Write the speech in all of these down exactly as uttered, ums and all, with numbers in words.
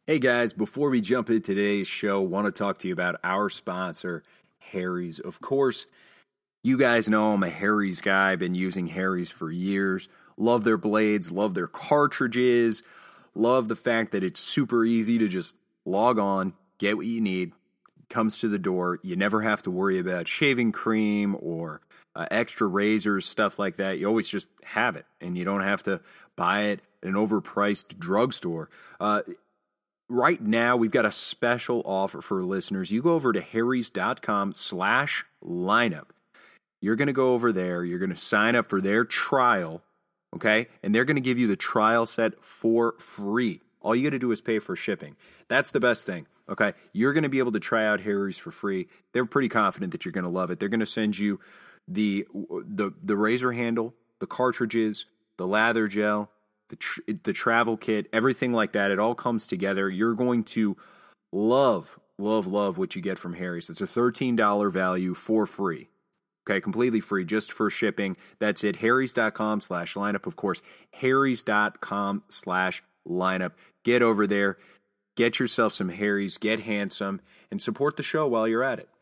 Hey guys, before we jump into today's show, want to talk to you about our sponsor, Harry's. Of course, you guys know I'm a Harry's guy. I've been using Harry's for years. Love their blades, love their cartridges, love the fact that it's super easy to just log on, get what you need, comes to the door. You never have to worry about shaving cream or uh, extra razors, stuff like that. You always just have it, and you don't have to buy it at an overpriced drugstore. Uh, Right now, we've got a special offer for listeners. You go over to harrys.com slash lineup. You're going to go over there. You're going to sign up for their trial, okay? And they're going to give you the trial set for free. All you got to do is pay for shipping. That's the best thing, okay? You're going to be able to try out Harry's for free. They're pretty confident that you're going to love it. They're going to send you the the the razor handle, the cartridges, the lather gel, The, tr- the travel kit, everything like that. It all comes together. You're going to love, love, love what you get from Harry's. It's a thirteen dollars value for free. Okay, completely free, just for shipping. That's it. Harrys.com slash lineup. Of course, Harrys.com slash lineup. Get over there. Get yourself some Harry's. Get handsome. And support the show while you're at it.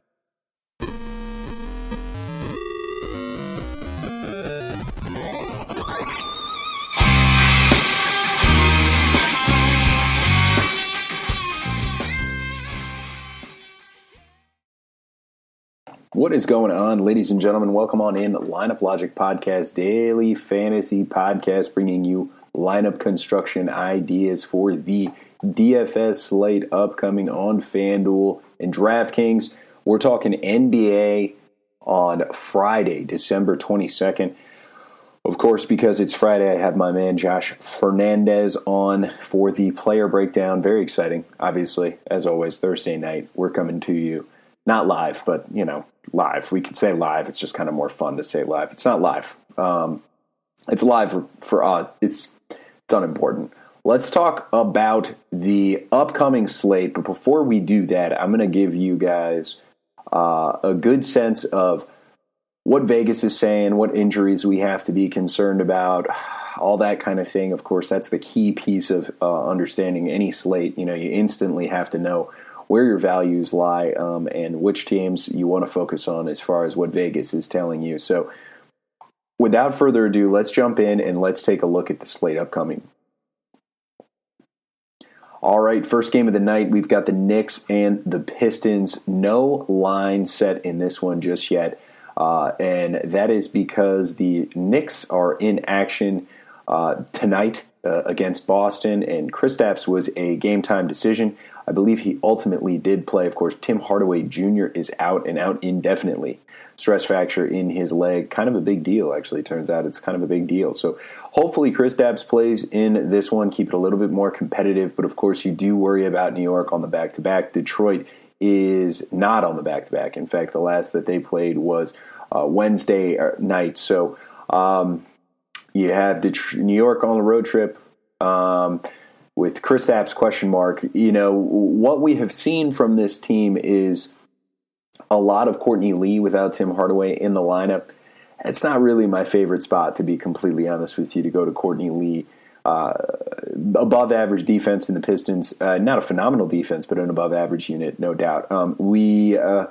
What is going on, ladies and gentlemen? Welcome on in. Lineup Logic Podcast, daily fantasy podcast, bringing you lineup construction ideas for the D F S slate upcoming on FanDuel and DraftKings. We're talking N B A on Friday, December twenty-second. Of course, because it's Friday, I have my man Josh Fernandez on for the player breakdown. Very exciting, obviously, as always, Thursday night. We're coming to you. Not live, but, you know, live. We could say live. It's just kind of more fun to say live. It's not live. Um, it's live for, for us. It's, it's unimportant. Let's talk about the upcoming slate. But before we do that, I'm going to give you guys uh, a good sense of what Vegas is saying, what injuries we have to be concerned about, all that kind of thing. Of course, that's the key piece of uh, understanding any slate. You know, you instantly have to know where your values lie, um, and which teams you want to focus on as far as what Vegas is telling you. So without further ado, let's jump in and let's take a look at the slate upcoming. All right, first game of the night, we've got the Knicks and the Pistons. No line set in this one just yet, uh, and that is because the Knicks are in action uh, tonight uh, against Boston, and Kristaps was a game-time decision. I believe he ultimately did play. Of course, Tim Hardaway Junior is out and out indefinitely. Stress fracture in his leg. Kind of a big deal, actually. Turns out it's kind of a big deal. So hopefully Kristaps plays in this one. Keep it a little bit more competitive. But, of course, you do worry about New York on the back-to-back. Detroit is not on the back-to-back. In fact, the last that they played was uh, Wednesday night. So um, you have Det- New York on the road trip. Um With Kristaps question mark, you know, what we have seen from this team is a lot of Courtney Lee without Tim Hardaway in the lineup. It's not really my favorite spot, to be completely honest with you, to go to Courtney Lee. Uh, above average defense in the Pistons, uh, not a phenomenal defense, but an above average unit, no doubt. Um, we uh,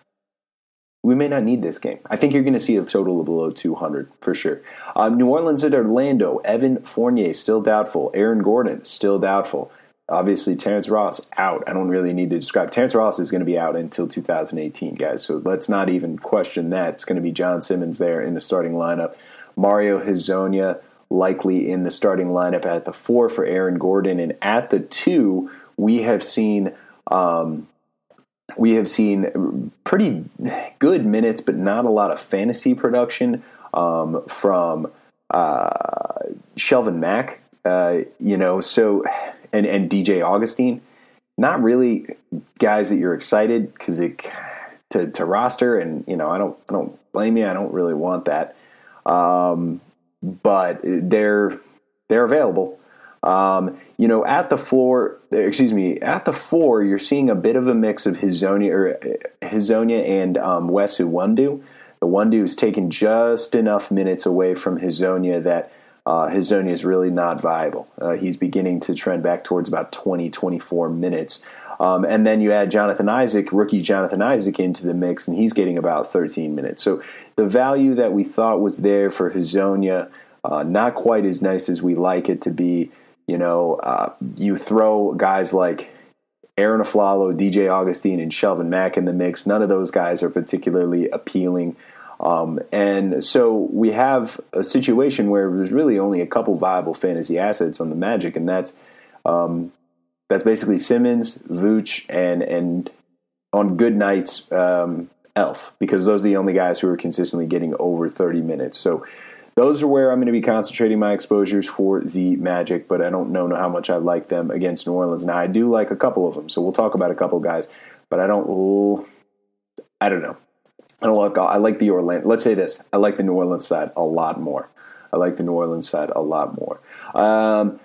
we may not need this game. I think you're going to see a total of below two hundred for sure. Um, New Orleans at Orlando. Evan Fournier still doubtful. Aaron Gordon still doubtful. Obviously, Terrence Ross out. I don't really need to describe. Terrence Ross is going to be out until two thousand eighteen, guys. So let's not even question that. It's going to be John Simmons there in the starting lineup. Mario Hezonja likely in the starting lineup at the four for Aaron Gordon, and at the two we have seen. Um, We have seen pretty good minutes, but not a lot of fantasy production um, from uh, Shelvin Mack, uh, you know, so and, and D J Augustine. Not really guys that you're excited because to to roster, and you know, I don't I don't blame you. I don't really want that, um, but they're they're available. Um, you know, at the floor, excuse me, at the four, you're seeing a bit of a mix of Hezonja, or Hezonja and um, Wes Iwundu. Iwundu has taken just enough minutes away from Hezonja that uh, Hezonja is really not viable. Uh, he's beginning to trend back towards about twenty, twenty-four minutes. Um, and then you add Jonathan Isaac, rookie Jonathan Isaac, into the mix, and he's getting about thirteen minutes. So the value that we thought was there for Hezonja, uh, not quite as nice as we like it to be. You know, uh, you throw guys like Aaron Aflalo, D J Augustine, and Shelvin Mack in the mix. None of those guys are particularly appealing. Um, and so we have a situation where there's really only a couple viable fantasy assets on the Magic, and that's um, that's basically Simmons, Vooch, and and on good nights, um, Elf, because those are the only guys who are consistently getting over thirty minutes. So those are where I'm going to be concentrating my exposures for the Magic, but I don't know how much I like them against New Orleans. Now, I do like a couple of them, so we'll talk about a couple guys, but I don't, I don't know. I don't like, I like the Orlando, let's say this, I like the New Orleans side a lot more. I like the New Orleans side a lot more. Um,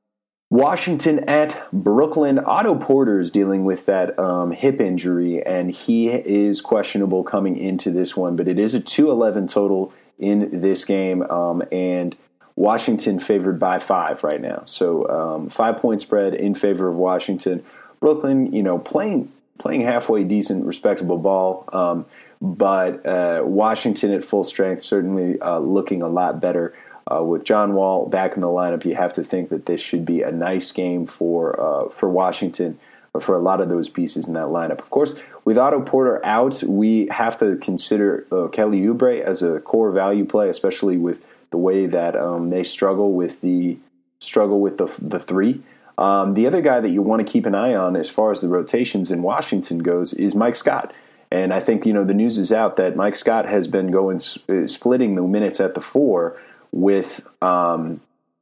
Washington at Brooklyn. Otto Porter is dealing with that um, hip injury, and he is questionable coming into this one, but it is a two eleven total in this game, um, and Washington favored by five right now. So um, five-point spread in favor of Washington. Brooklyn, you know, playing playing halfway decent, respectable ball, um, but uh, Washington at full strength certainly uh, looking a lot better. Uh, with John Wall back in the lineup, you have to think that this should be a nice game for uh, for Washington, or for a lot of those pieces in that lineup. Of course, with Otto Porter out, we have to consider uh, Kelly Oubre as a core value play, especially with the way that um, they struggle with the struggle with the the three. Um, the other guy that you want to keep an eye on as far as the rotations in Washington goes is Mike Scott. And I think, you know, the news is out that Mike Scott has been going uh, splitting the minutes at the four with um,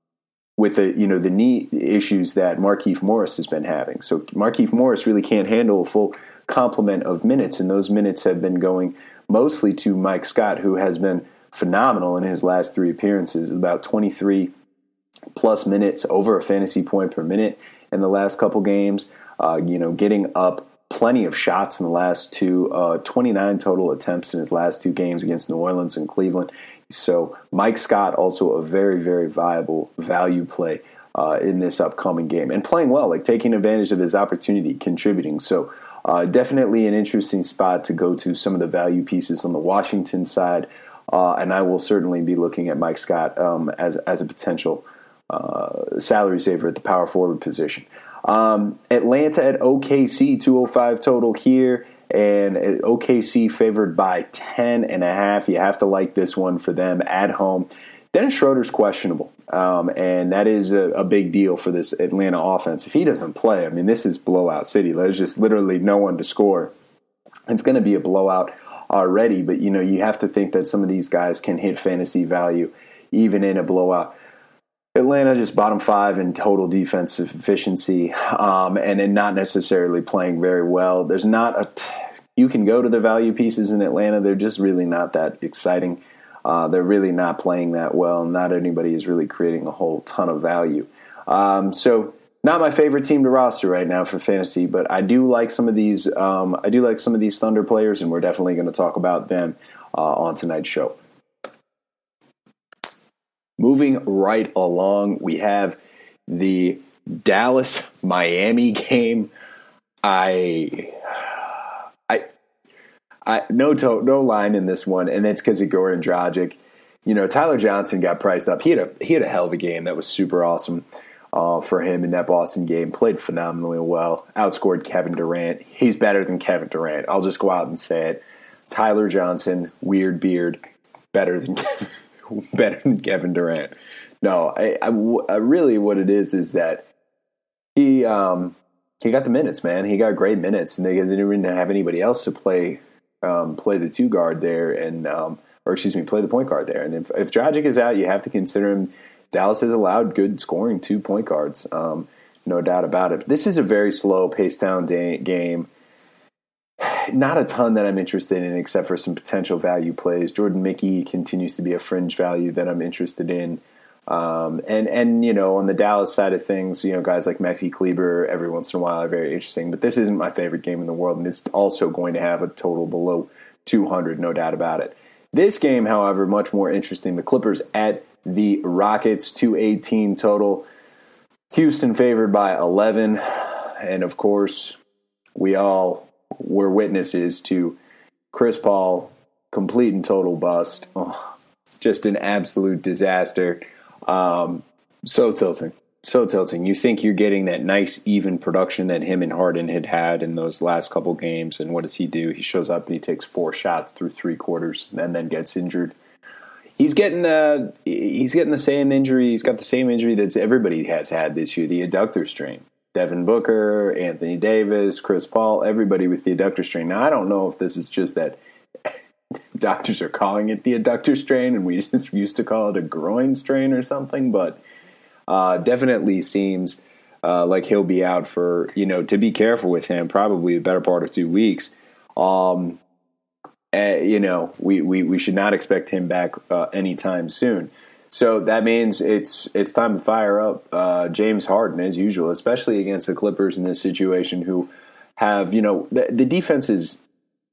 with the you know the knee issues that Markieff Morris has been having. So Markieff Morris really can't handle a full complement of minutes, and those minutes have been going mostly to Mike Scott, who has been phenomenal in his last three appearances, about twenty-three plus minutes, over a fantasy point per minute in the last couple games. Uh, you know, getting up plenty of shots in the last two, uh, twenty-nine total attempts in his last two games against New Orleans and Cleveland. So Mike Scott, also a very, very viable value play uh, in this upcoming game, and playing well, like taking advantage of his opportunity, contributing. So uh, definitely an interesting spot to go to some of the value pieces on the Washington side, uh, and I will certainly be looking at Mike Scott um, as as a potential uh, salary saver at the power forward position. Um, Atlanta at O K C, two oh five total here. And O K C favored by ten and a half. You have to like this one for them at home. Dennis Schroeder's questionable, um, and that is a, a big deal for this Atlanta offense. If he doesn't play, I mean, this is blowout city. There's just literally no one to score. It's going to be a blowout already, but, you know, you have to think that some of these guys can hit fantasy value even in a blowout. Atlanta just bottom five in total defensive efficiency, um, and then not necessarily playing very well. There's not a t- you can go to the value pieces in Atlanta. They're just really not that exciting. Uh, they're really not playing that well. Not anybody is really creating a whole ton of value. Um, so not my favorite team to roster right now for fantasy, but I do like some of these. Um, I do like some of these Thunder players, and we're definitely going to talk about them uh, on tonight's show. Moving right along, we have the Dallas-Miami game. I, I, I no to, no line in this one, and it's because of Goran Dragic. You know, Tyler Johnson got priced up. He had a he had a hell of a game. That was super awesome uh, for him in that Boston game. Played phenomenally well. Outscored Kevin Durant. He's better than Kevin Durant. I'll just go out and say it. Tyler Johnson, weird beard, better than Kevin. better than Kevin Durant. No, I, I, I really what it is is that he um, he got the minutes, man. He got great minutes, and they didn't even have anybody else to play um, play the two guard there, and um, or excuse me, play the point guard there. And if, if Dragic is out, you have to consider him. Dallas has allowed good scoring two point guards, um, no doubt about it. This is a very slow, paced down day, game. Not a ton that I'm interested in except for some potential value plays. Jordan Mickey continues to be a fringe value that I'm interested in. Um, and, and, you know, on the Dallas side of things, you know, guys like Maxi Kleber every once in a while are very interesting. But this isn't my favorite game in the world, and it's also going to have a total below two hundred, no doubt about it. This game, however, much more interesting. The Clippers at the Rockets, two eighteen total. Houston favored by eleven. And, of course, we all were witnesses to Chris Paul, complete and total bust. Oh, just an absolute disaster. Um, so tilting. So tilting. You think you're getting that nice, even production that him and Harden had had in those last couple games, and what does he do? He shows up and he takes four shots through three quarters and then gets injured. He's getting the he's getting the same injury. He's got the same injury that everybody has had this year, the adductor strain. Devin Booker, Anthony Davis, Chris Paul, everybody with the adductor strain. Now, I don't know if this is just that doctors are calling it the adductor strain and we just used to call it a groin strain or something, but Uh, definitely seems uh, like he'll be out for, you know, to be careful with him, probably the better part of two weeks. Um, uh, you know, we, we, we should not expect him back uh, anytime soon. So that means it's it's time to fire up uh, James Harden as usual, especially against the Clippers in this situation who have, you know, the, the defense is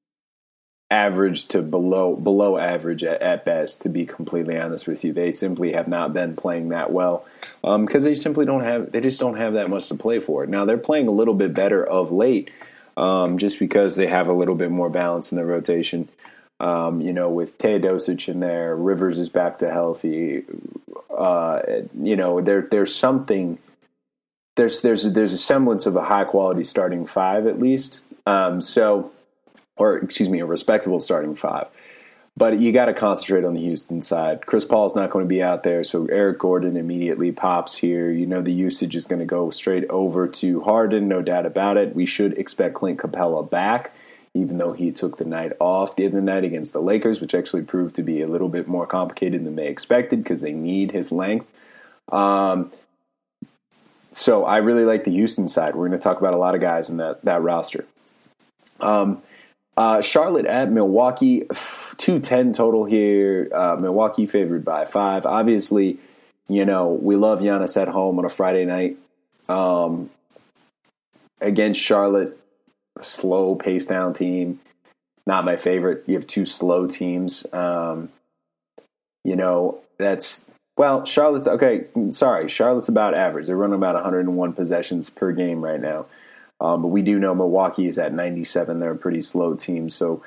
average to below below average at, at best, to be completely honest with you. They simply have not been playing that well because um, they simply don't have they just don't have that much to play for. Now they're playing a little bit better of late um, just because they have a little bit more balance in the rotation. Um, you know, with Teodosic in there, Rivers is back to healthy. Uh, you know, there there's something there's there's there's a semblance of a high quality starting five at least. Um, so. Or, excuse me, a respectable starting five. But you got to concentrate on the Houston side. Chris Paul's not going to be out there, so Eric Gordon immediately pops here. You know the usage is going to go straight over to Harden, no doubt about it. We should expect Clint Capella back, even though he took the night off the other night against the Lakers, which actually proved to be a little bit more complicated than they expected because they need his length. Um, so I really like the Houston side. We're going to talk about a lot of guys in that, that roster. Um Uh, Charlotte at Milwaukee, two ten total here. Uh, Milwaukee favored by five. Obviously, you know, we love Giannis at home on a Friday night. Um, against Charlotte, a slow, pace-down team. Not my favorite. You have two slow teams. Um, you know, that's, well, Charlotte's, okay, sorry, Charlotte's about average. They're running about one hundred one possessions per game right now. Um, but we do know Milwaukee is at ninety-seven. They're a pretty slow team, so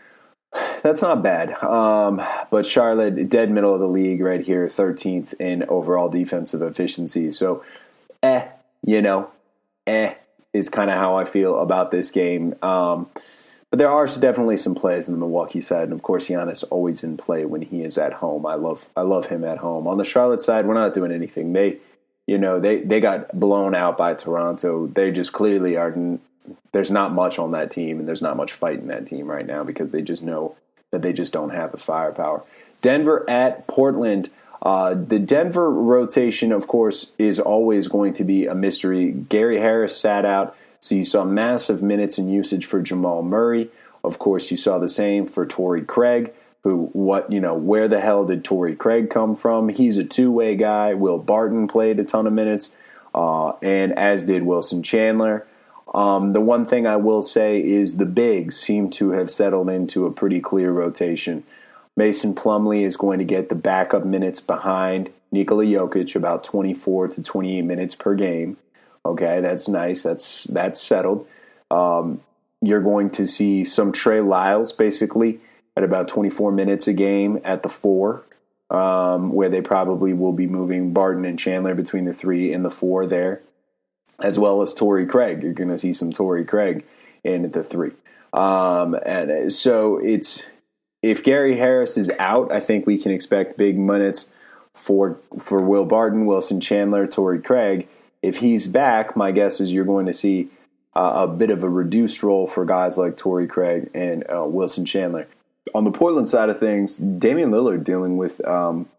that's not bad. Um, but Charlotte, dead middle of the league right here, thirteenth in overall defensive efficiency. So, eh, you know, eh is kind of how I feel about this game. Um, but there are definitely some plays on the Milwaukee side, and of course, Giannis always in play when he is at home. I love, I love him at home. On the Charlotte side, we're not doing anything. They You know, they, they got blown out by Toronto. They just clearly are – there's not much on that team, and there's not much fight in that team right now because they just know that they just don't have the firepower. Denver at Portland. Uh, the Denver rotation, of course, is always going to be a mystery. Gary Harris sat out, so you saw massive minutes and usage for Jamal Murray. Of course, you saw the same for Torrey Craig. Who, what, you know, where the hell did Torrey Craig come from? He's a two-way guy. Will Barton played a ton of minutes, uh, and as did Wilson Chandler. Um, the one thing I will say is the bigs seem to have settled into a pretty clear rotation. Mason Plumlee is going to get the backup minutes behind Nikola Jokic, about twenty-four to twenty-eight minutes per game. Okay, that's nice. That's, that's settled. Um, you're going to see some Trey Lyles, basically, at about twenty-four minutes a game at the four, um, where they probably will be moving Barton and Chandler between the three and the four there, as well as Torrey Craig. You're going to see some Torrey Craig in at the three. Um, and so it's if Gary Harris is out, I think we can expect big minutes for for Will Barton, Wilson Chandler, Torrey Craig. If he's back, my guess is you're going to see uh, a bit of a reduced role for guys like Torrey Craig and uh, Wilson Chandler. On the Portland side of things, Damian Lillard dealing with um,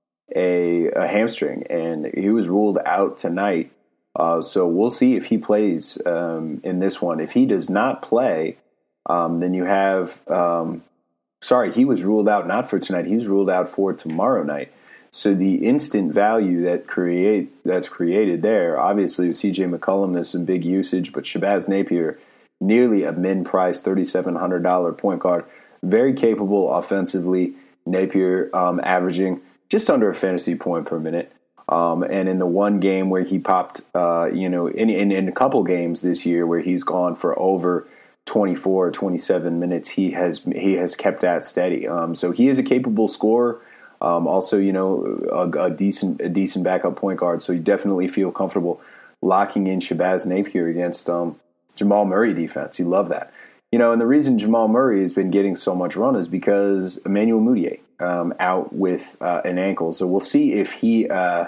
a, a hamstring, and he was ruled out tonight. Uh, so we'll see if he plays um, in this one. If he does not play, um, then you have um, – sorry, he was ruled out not for tonight. He was ruled out for tomorrow night. So the instant value that create that's created there, obviously with C J McCollum, there's some big usage, but Shabazz Napier, nearly a min price, thirty-seven hundred dollars point guard, very capable offensively. Napier um, averaging just under a fantasy point per minute. Um, and in the one game where he popped, uh, you know, in, in, in a couple games this year where he's gone for over twenty-four or twenty-seven minutes, he has he has kept that steady. Um, so he is a capable scorer. Um, also, you know, a, a decent a decent backup point guard. So you definitely feel comfortable locking in Shabazz Napier against um, Jamal Murray defense. You love that. You know, and the reason Jamal Murray has been getting so much run is because Emmanuel Mudiay um, out with uh, an ankle. So we'll see if he uh,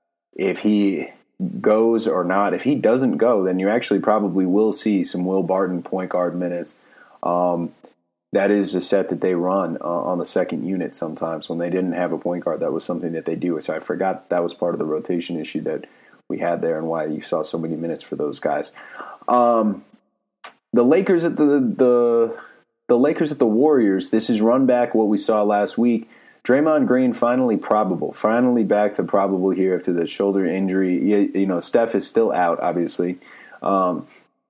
if he goes or not. If he doesn't go, then you actually probably will see some Will Barton point guard minutes. Um, that is a set that they run uh, on the second unit sometimes when they didn't have a point guard. That was something that they do. So I forgot that was part of the rotation issue that we had there and why you saw so many minutes for those guys. Um, The Lakers at the, the the Lakers at the Warriors. This is run back what we saw last week. Draymond Green finally probable, finally back to probable here after the shoulder injury. You, you know, Steph is still out, obviously. Um,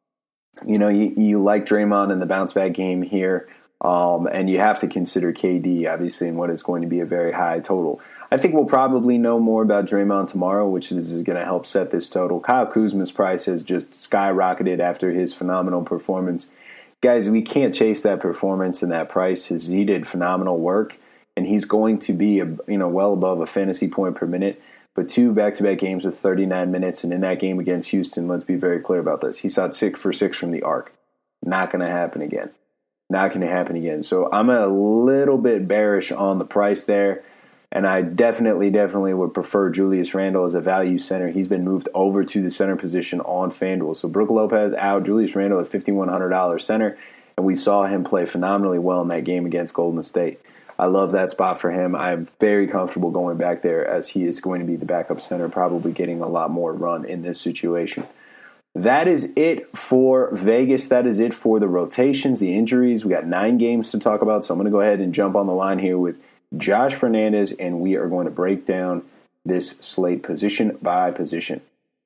you know, you, you like Draymond in the bounce back game here, um, and you have to consider K D obviously in what is going to be a very high total. I think we'll probably know more about Draymond tomorrow, which is going to help set this total. Kyle Kuzma's price has just skyrocketed after his phenomenal performance. Guys, we can't chase that performance and that price. His, he did phenomenal work, and he's going to be a, you know well above a fantasy point per minute. But two back-to-back games with thirty-nine minutes, and in that game against Houston, let's be very clear about this. He shot six for six from the arc. Not going to happen again. Not going to happen again. So I'm a little bit bearish on the price there. And I definitely, definitely would prefer Julius Randle as a value center. He's been moved over to the center position on FanDuel. So Brook Lopez out, Julius Randle at fifty-one hundred dollars center. And we saw him play phenomenally well in that game against Golden State. I love that spot for him. I'm very comfortable going back there as he is going to be the backup center, probably getting a lot more run in this situation. That is it for Vegas. That is it for the rotations, the injuries. We got nine games to talk about. So I'm going to go ahead and jump on the line here with Josh Fernandez, and we are going to break down this slate position by position.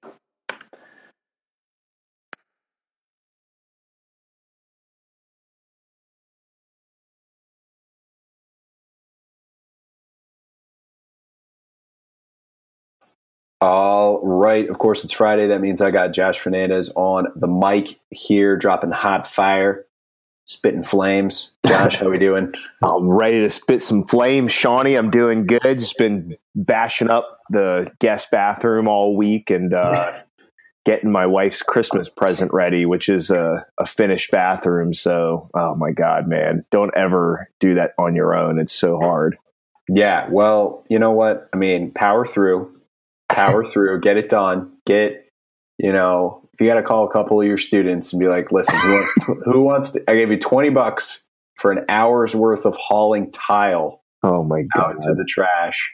All right. Of course, it's Friday. That means I got Josh Fernandez on the mic here, dropping hot fire, spitting flames. Josh, how we doing? I'm ready to spit some flames, Shawnee. I'm doing good. Just been bashing up the guest bathroom all week and uh, getting my wife's Christmas present ready, which is a, a finished bathroom. So, oh my God, man, don't ever do that on your own. It's so hard. Yeah. Well, you know what? I mean, power through, power through, get it done. Get, you know, if you got to call a couple of your students and be like, listen, who wants to, who wants to, I gave you twenty bucks for an hour's worth of hauling tile. Oh my God. Out to the trash.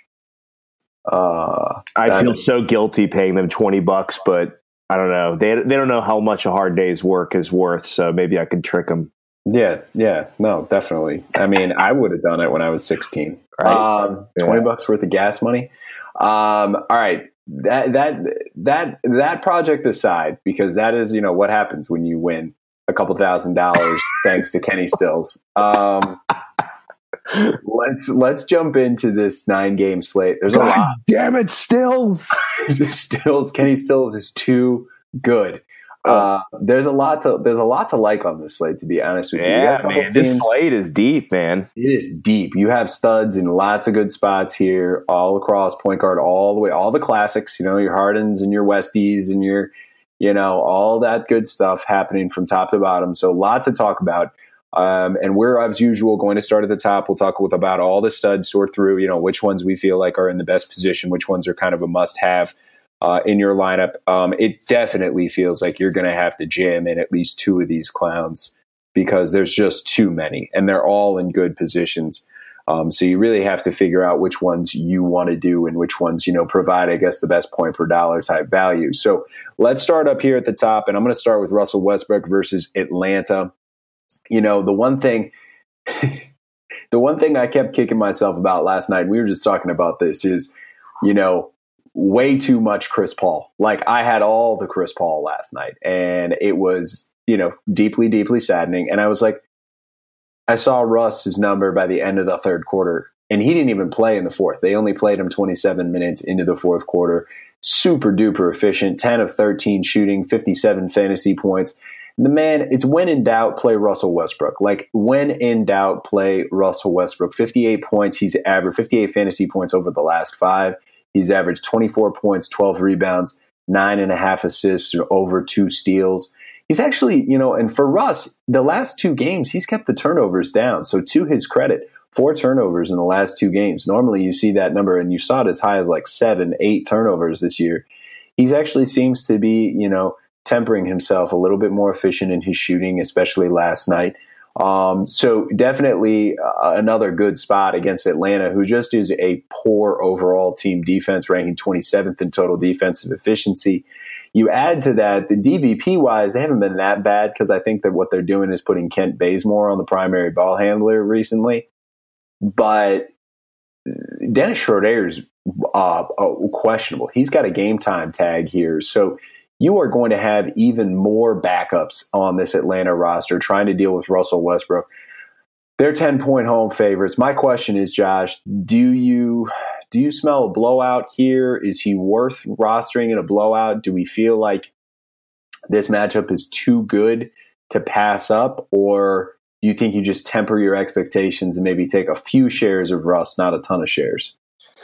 Uh, I feel so guilty paying them twenty bucks, but I don't know. They, they don't know how much a hard day's work is worth. So maybe I could trick them. Yeah. Yeah. No, definitely. I mean, I would have done it when I was sixteen, right? Um, yeah. twenty bucks worth of gas money. Um, all right. That that that that project aside, because that is, you know, what happens when you win a couple thousand dollars thanks to Kenny Stills. Um, let's let's jump into this nine game slate. There's God a lot. Damn it, Stills! Stills, Kenny Stills is too good. Uh, there's a lot to there's a lot to like on this slate, to be honest with you. Yeah, man, this slate is deep, man. It is deep. You have studs in lots of good spots here, all across point guard, all the way, all the classics. You know, your Hardens and your Westies and your, you know, all that good stuff happening from top to bottom. So a lot to talk about. Um, and we're, as usual, going to start at the top. We'll talk with about all the studs, sort through, you know, which ones we feel like are in the best position, which ones are kind of a must-have. Uh, in your lineup. Um, it definitely feels like you're going to have to jam in at least two of these clowns because there's just too many, and they're all in good positions. Um, so you really have to figure out which ones you want to do and which ones, you know, provide, I guess, the best point per dollar type value. So let's start up here at the top, and I'm going to start with Russell Westbrook versus Atlanta. You know, the one thing, the one thing I kept kicking myself about last night, and we were just talking about this, is, you know, way too much Chris Paul. Like, I had all the Chris Paul last night, and it was, you know, deeply, deeply saddening. And I was like, I saw Russ's number by the end of the third quarter, and he didn't even play in the fourth. They only played him twenty-seven minutes into the fourth quarter. Super duper efficient, ten of thirteen shooting, fifty-seven fantasy points. The man, it's when in doubt, play Russell Westbrook. Like, when in doubt, play Russell Westbrook. fifty-eight points, he's averaged fifty-eight fantasy points over the last five. He's averaged twenty-four points, twelve rebounds, nine and a half assists, over two steals. He's actually, you know, and for Russ, the last two games, he's kept the turnovers down. So to his credit, four turnovers in the last two games. Normally you see that number, and you saw it as high as like seven, eight turnovers this year. He's actually seems to be, you know, tempering himself, a little bit more efficient in his shooting, especially last night. Um, so definitely uh, another good spot against Atlanta, who just is a poor overall team defense, ranking twenty-seventh in total defensive efficiency. You add to that, the D V P-wise, they haven't been that bad, because I think that what they're doing is putting Kent Bazemore on the primary ball handler recently. But Dennis Schroeder's uh, uh, questionable. He's got a game time tag here. So you are going to have even more backups on this Atlanta roster trying to deal with Russell Westbrook. They're ten-point home favorites. My question is, Josh, do you do you smell a blowout here? Is he worth rostering in a blowout? Do we feel like this matchup is too good to pass up? Or do you think you just temper your expectations and maybe take a few shares of Russ, not a ton of shares?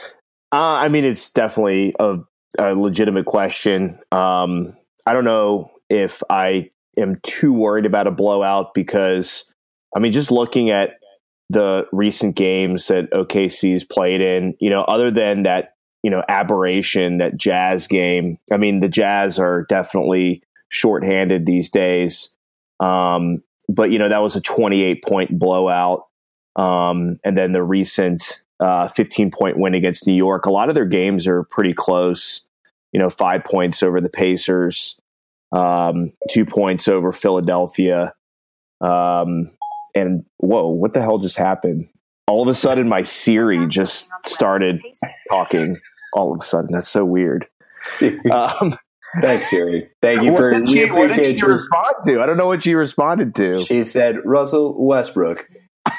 Uh, I mean, it's definitely a a legitimate question. Um, I don't know if I am too worried about a blowout, because, I mean, just looking at the recent games that O K C's played in, you know, other than that, you know, aberration, that Jazz game, I mean, the Jazz are definitely shorthanded these days. Um, but, you know, that was a twenty-eight point blowout. Um, and then the recent Uh, fifteen point win against New York. A lot of their games are pretty close. You know, five points over the Pacers, um, two points over Philadelphia. Um, and whoa, what the hell just happened? All of a sudden, my Siri just started talking. All of a sudden, that's so weird. Um, Thanks, Siri. Thank you what for. Did we she, what did she your, respond to? I don't know what she responded to. She said Russell Westbrook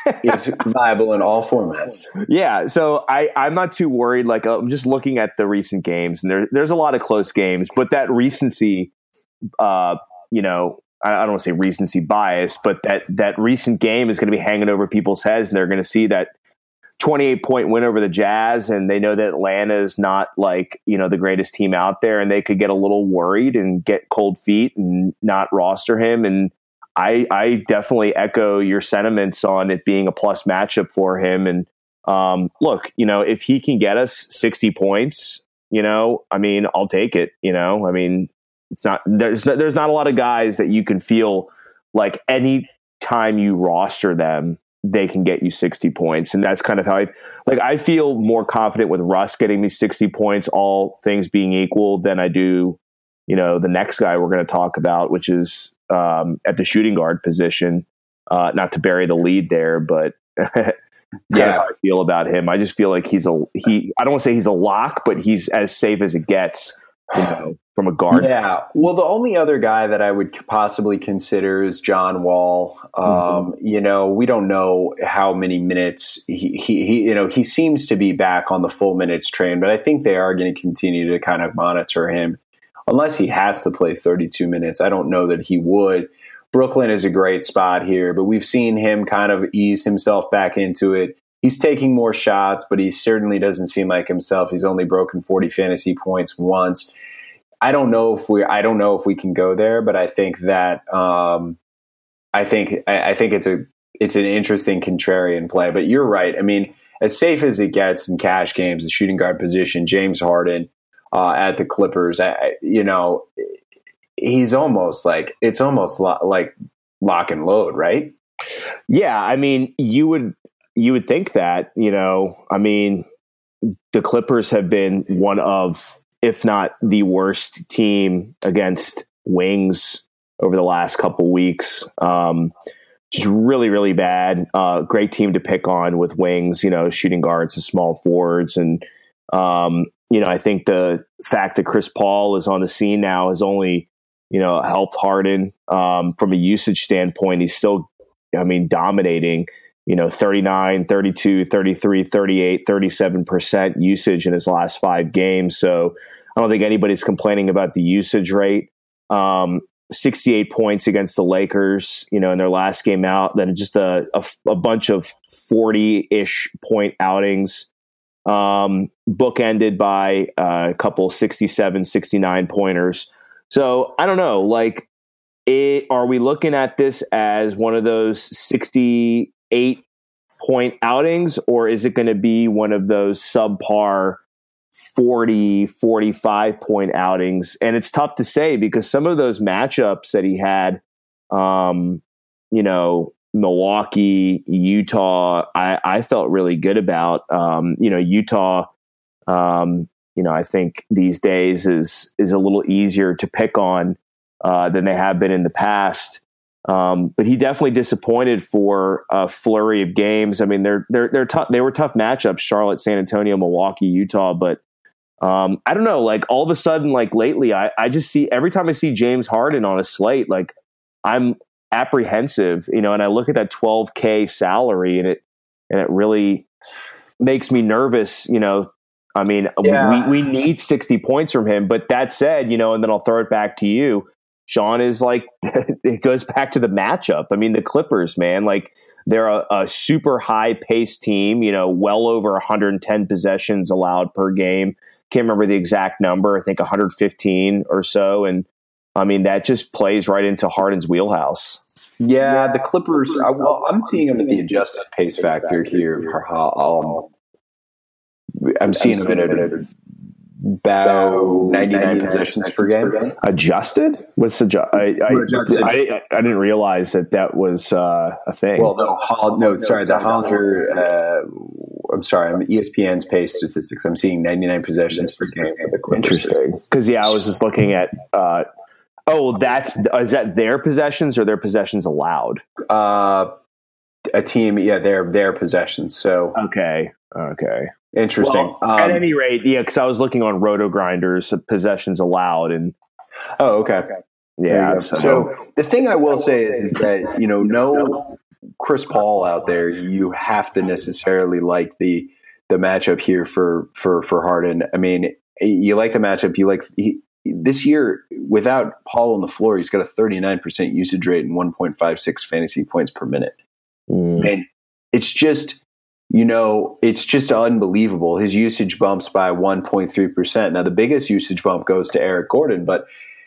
is viable in all formats. Yeah, so I, I'm not too worried. Like, I'm just looking at the recent games, and there, there's a lot of close games, but that recency, uh, you know, I, I don't want to say recency bias, but that, that recent game is going to be hanging over people's heads, and they're going to see that twenty-eight point win over the Jazz, and they know that Atlanta is not, like, you know, the greatest team out there, and they could get a little worried and get cold feet and not roster him. And I, I definitely echo your sentiments on it being a plus matchup for him. And um, look, you know, if he can get us sixty points, you know, I mean, I'll take it. You know, I mean, it's not there's there's not a lot of guys that you can feel like any time you roster them, they can get you sixty points. And that's kind of how I like. I feel more confident with Russ getting me sixty points, all things being equal, than I do, you know, the next guy we're going to talk about, which is um, at the shooting guard position. Uh, not to bury the lead there, but yeah, how I feel about him. I just feel like he's a he. I don't want to say he's a lock, but he's as safe as it gets, you know, from a guard. Yeah. Well, the only other guy that I would possibly consider is John Wall. Um, mm-hmm. You know, we don't know how many minutes he, he, he, you know, he seems to be back on the full minutes train, but I think they are going to continue to kind of monitor him unless he has to play thirty-two minutes. I don't know that he would. Brooklyn is a great spot here, but we've seen him kind of ease himself back into it. He's taking more shots, but he certainly doesn't seem like himself. He's only broken forty fantasy points once. I don't know if we I don't know if we can go there, but I think that um, I think I, I think it's a it's an interesting contrarian play. But you're right. I mean, as safe as it gets in cash games, the shooting guard position, James Harden uh, at the Clippers, I, you know, he's almost like it's almost lo- like lock and load, right? Yeah, I mean, you would you would think that, you know, I mean, the Clippers have been one of, if not the worst team against wings over the last couple weeks. Um, just really, really bad. Uh, great team to pick on with wings, you know, shooting guards and small forwards. And, um, you know, I think the fact that Chris Paul is on the scene now has only, you know, helped Harden um, from a usage standpoint. He's still, I mean, dominating. you know, thirty-nine, thirty-two, thirty-three, thirty-eight, thirty-seven percent usage in his last five games. So I don't think anybody's complaining about the usage rate. Um, sixty-eight points against the Lakers, you know, in their last game out, then just a, a, a bunch of forty-ish point outings, um, bookended by uh, a couple sixty-seven, sixty-nine pointers. So I don't know, like, it, are we looking at this as one of those sixty-eight point outings, or is it going to be one of those subpar forty, forty-five point outings? And it's tough to say because some of those matchups that he had, um, you know, Milwaukee, Utah, I, I felt really good about. Um, you know, Utah, um, you know, I think these days is is a little easier to pick on uh, than they have been in the past. Um, but he definitely disappointed for a flurry of games. I mean, they're they're they're tough. They were tough matchups: Charlotte, San Antonio, Milwaukee, Utah. But um, I don't know. Like all of a sudden, like lately, I I just see every time I see James Harden on a slate, like I'm apprehensive, you know. And I look at that twelve K salary, and it and it really makes me nervous, you know. I mean, yeah. we we need sixty points from him. But that said, you know, and then I'll throw it back to you. Sean, is like, it goes back to the matchup. I mean, the Clippers, man, like they're a, a super high paced team, you know, well over one hundred ten possessions allowed per game. Can't remember the exact number. I think one hundred fifteen or so. And I mean, that just plays right into Harden's wheelhouse. Yeah, the Clippers, I, well, I'm seeing them at the adjusted pace factor here. Um, I'm seeing them at a about ninety-nine possessions per game. Adjusted? What's the ju- I, I, adjusted. I, I didn't realize that that was uh, a thing. Well, no, Hol- no, sorry, the Hollinger. Uh, I'm sorry, I'm E S P N's pace statistics. I'm seeing ninety-nine possessions per game. Interesting. Because yeah, I was just looking at. Uh, oh, that's is that their possessions or their possessions allowed? Uh, a team, yeah, their their possessions. So okay, okay. Interesting. Well, um, at any rate, yeah, because I was looking on Roto Grinders, possessions allowed, and oh, okay, yeah. So, so the thing I will say is, is that you know, no Chris Paul out there, you have to necessarily like the the matchup here for for for Harden. I mean, you like the matchup. You like he, this year without Paul on the floor, he's got a thirty-nine percent usage rate and one point five six fantasy points per minute, mm. and it's just. You know, it's just unbelievable. His usage bumps by one point three percent. Now, the biggest usage bump goes to Eric Gordon, but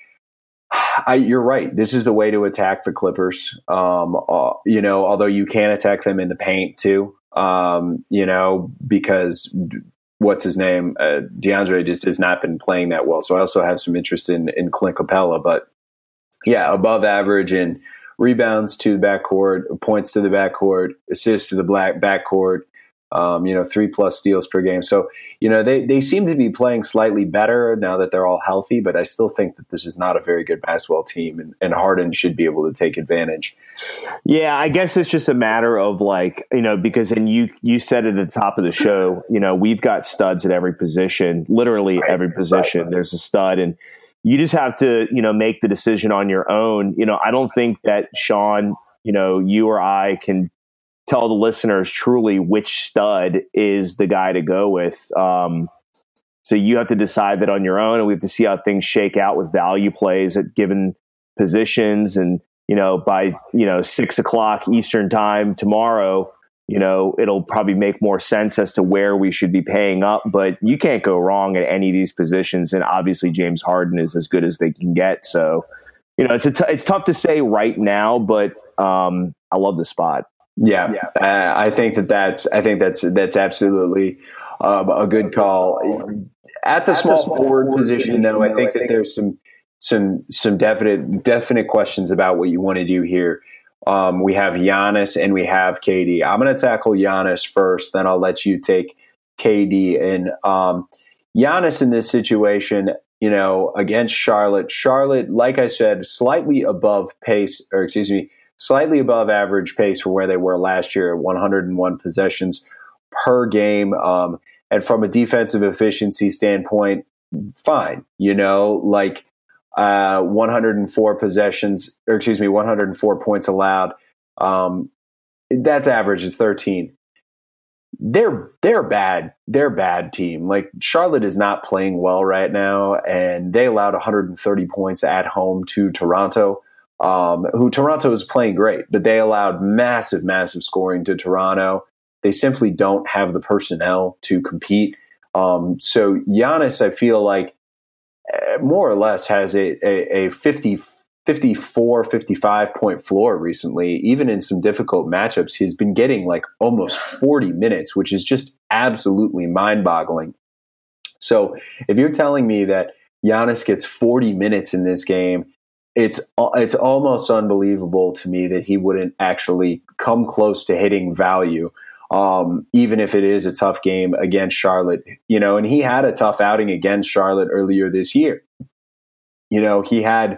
I, you're right. This is the way to attack the Clippers. Um, uh, you know, although you can attack them in the paint too, um, you know, because what's his name? Uh, DeAndre just has not been playing that well. So I also have some interest in, in Clint Capella. But yeah, above average in rebounds to the backcourt, points to the backcourt, assists to the black backcourt. Um, you know, three plus steals per game. So, you know, they, they seem to be playing slightly better now that they're all healthy, but I still think that this is not a very good basketball team, and, and Harden should be able to take advantage. Yeah, I guess it's just a matter of like, you know, because, and you, you said it at the top of the show, you know, we've got studs at every position, literally right, every position. Right. There's a stud, and you just have to, you know, make the decision on your own. You know, I don't think that Sean, you know, you or I can tell the listeners truly which stud is the guy to go with. Um, so you have to decide that on your own, and we have to see how things shake out with value plays at given positions. And, you know, by, you know, six o'clock Eastern time tomorrow, you know, it'll probably make more sense as to where we should be paying up, but you can't go wrong at any of these positions. And obviously James Harden is as good as they can get. So, you know, it's a t- it's tough to say right now, but um, I love the spot. Yeah, yeah. Uh, I think that that's I think that's that's absolutely um, a good call. At the, At small, the small forward, forward position, though, I think I that think there's some some some definite definite questions about what you want to do here. Um, we have Giannis and we have K D. I'm going to tackle Giannis first, then I'll let you take K D. And um, Giannis in this situation, you know, against Charlotte. Charlotte, like I said, slightly above pace, or excuse me. Slightly above average pace for where they were last year at one hundred one possessions per game. Um, and from a defensive efficiency standpoint, fine. You know, like uh, one hundred four possessions, or excuse me, one hundred four points allowed. Um, that's average is thirteen. They're they're bad. They're a bad team. Like Charlotte is not playing well right now, and they allowed one hundred thirty points at home to Toronto, um, who Toronto is playing great, but they allowed massive, massive scoring to Toronto. They simply don't have the personnel to compete. Um, so Giannis, I feel like more or less has a, a, a fifty, fifty-four, fifty-five point floor recently. Even in some difficult matchups, he's been getting like almost forty minutes, which is just absolutely mind-boggling. So if you're telling me that Giannis gets forty minutes in this game, it's it's almost unbelievable to me that he wouldn't actually come close to hitting value, um, even if it is a tough game against Charlotte. You know, and he had a tough outing against Charlotte earlier this year. You know, he had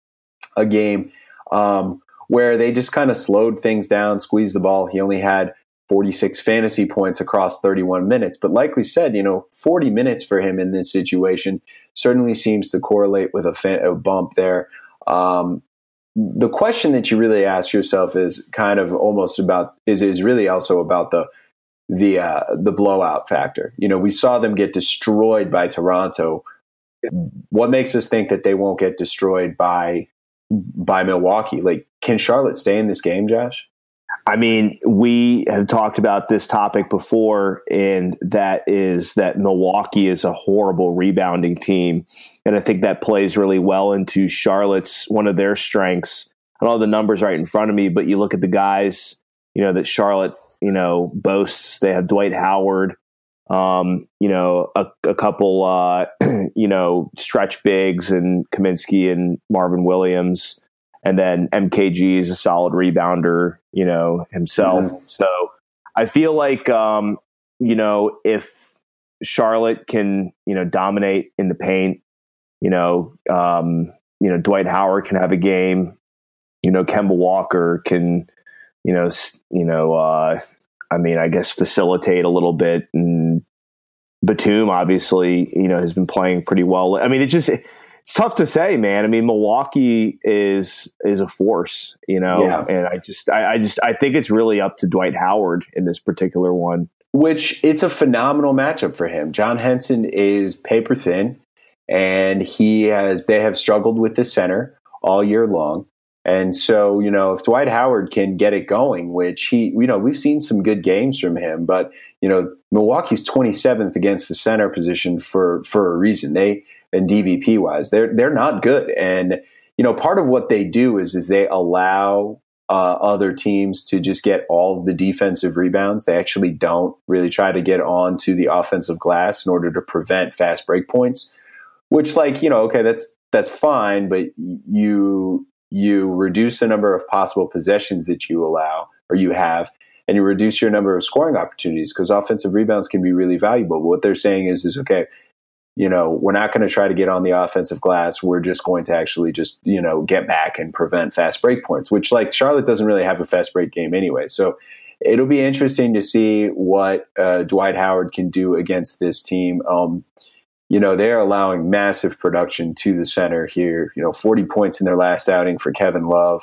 a game um, where they just kind of slowed things down, squeezed the ball. He only had forty-six fantasy points across thirty-one minutes. But like we said, you know, forty minutes for him in this situation certainly seems to correlate with a, fan, a bump there. Um, the question that you really ask yourself is kind of almost about is is really also about the the uh, the blowout factor. You know, we saw them get destroyed by Toronto. What makes us think that they won't get destroyed by by Milwaukee? Like, can Charlotte stay in this game, Josh? I mean, we have talked about this topic before, and that is that Milwaukee is a horrible rebounding team. And I think that plays really well into Charlotte's, one of their strengths. I don't have the numbers right in front of me, but you look at the guys, you know, that Charlotte, you know, boasts. They have Dwight Howard, um, you know, a, a couple, uh, you know, stretch bigs and Kaminsky and Marvin Williams. And then M K G is a solid rebounder, you know, himself. Mm-hmm. So I feel like, um, you know, if Charlotte can, you know, dominate in the paint, you know, um, you know, Dwight Howard can have a game, you know, Kemba Walker can, you know, you know, uh, I mean, I guess facilitate a little bit, and Batum obviously, you know, has been playing pretty well. I mean, it just, it's tough to say, man. I mean, Milwaukee is is a force, you know, yeah. and I just, I, I just, I think it's really up to Dwight Howard in this particular one. Which it's a phenomenal matchup for him. John Henson is paper thin, and he has, they have struggled with the center all year long. And so, you know, if Dwight Howard can get it going, which he, you know, we've seen some good games from him, but, you know, Milwaukee's twenty-seventh against the center position for, for a reason. They, and D V P wise, they're, they're not good. And, you know, part of what they do is, is they allow uh, other teams to just get all of the defensive rebounds. They actually don't really try to get on to the offensive glass in order to prevent fast break points, which, like, you know, okay, that's, that's fine, but you, you reduce the number of possible possessions that you allow or you have, and you reduce your number of scoring opportunities, because offensive rebounds can be really valuable. But what they're saying is, is okay, you know, we're not going to try to get on the offensive glass. We're just going to actually just, you know, get back and prevent fast break points, which, like, Charlotte doesn't really have a fast break game anyway. So it'll be interesting to see what uh, Dwight Howard can do against this team. Um, You know, they're allowing massive production to the center here. You know, forty points in their last outing for Kevin Love.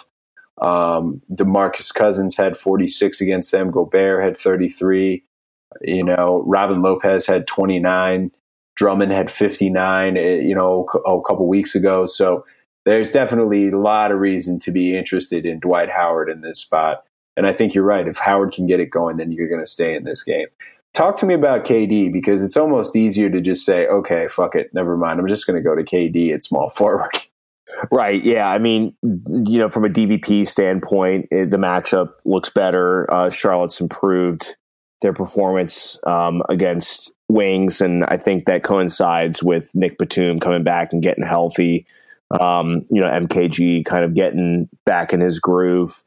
Um, DeMarcus Cousins had forty-six against them. Gobert had thirty-three. You know, Robin Lopez had twenty-nine. Drummond had fifty-nine, you know, a couple weeks ago. So there's definitely a lot of reason to be interested in Dwight Howard in this spot. And I think you're right. If Howard can get it going, then you're going to stay in this game. Talk to me about K D, because it's almost easier to just say, okay, fuck it, never mind. I'm just going to go to K D at small forward. Right. Yeah. I mean, you know, from a D V P standpoint, it, the matchup looks better. Uh, Charlotte's improved their performance um, against wings, and I think that coincides with Nick Batum coming back and getting healthy. Um, you know, M K G kind of getting back in his groove.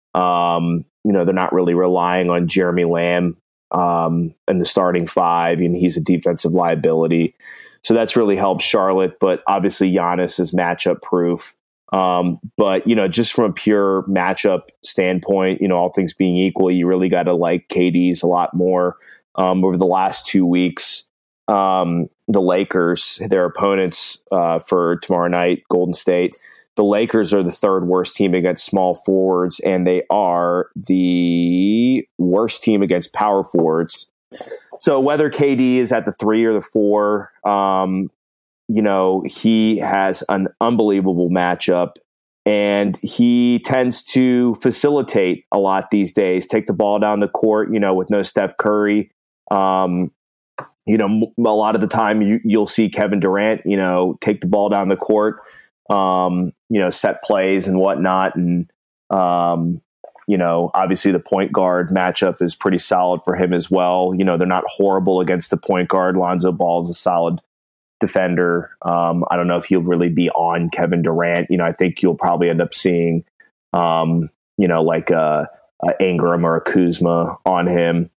Um, you know, they're not really relying on Jeremy Lamb um, in the starting five, and he's a defensive liability. So that's really helped Charlotte, but obviously Giannis is matchup proof. Um, but, you know, just from a pure matchup standpoint, you know, all things being equal, you really got to like K D's a lot more. Um, over the last two weeks, um, the Lakers, their opponents uh, for tomorrow night, Golden State, the Lakers are the third worst team against small forwards, and they are the worst team against power forwards. So whether K D is at the three or the four, um, you know, he has an unbelievable matchup, and he tends to facilitate a lot these days, take the ball down the court, you know, with no Steph Curry. Um, you know, a lot of the time you, you'll see Kevin Durant, you know, take the ball down the court, um, you know, set plays and whatnot. And, um, you know, obviously the point guard matchup is pretty solid for him as well. You know, they're not horrible against the point guard. Lonzo Ball is a solid defender. Um, I don't know if he'll really be on Kevin Durant. You know, I think you'll probably end up seeing, um, you know, like a, a Ingram or a Kuzma on him.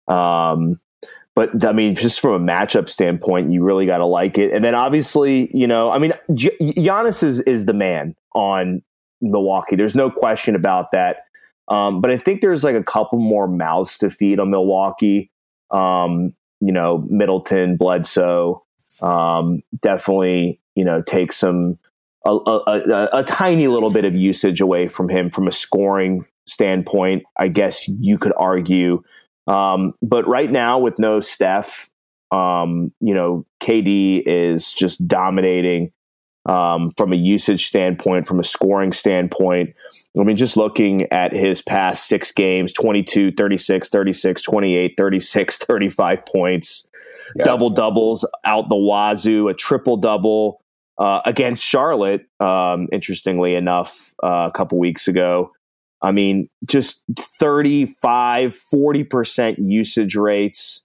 Um, but I mean, just from a matchup standpoint, you really got to like it. And then obviously, you know, I mean, G- Giannis is, is the man on Milwaukee. There's no question about that. Um, but I think there's like a couple more mouths to feed on Milwaukee. Um, you know, Middleton, Bledsoe, um, definitely, you know, take some, a, a, a, a tiny little bit of usage away from him from a scoring standpoint, I guess you could argue. Um, but right now with no Steph, um, you know, K D is just dominating, um, from a usage standpoint, from a scoring standpoint. I mean, just looking at his past six games, twenty-two, thirty-six, thirty-six, twenty-eight, thirty-six, thirty-five points, yeah. Double doubles out the wazoo, a triple double, uh, against Charlotte. Um, interestingly enough, uh, a couple weeks ago. I mean, just thirty-five, forty percent usage rates.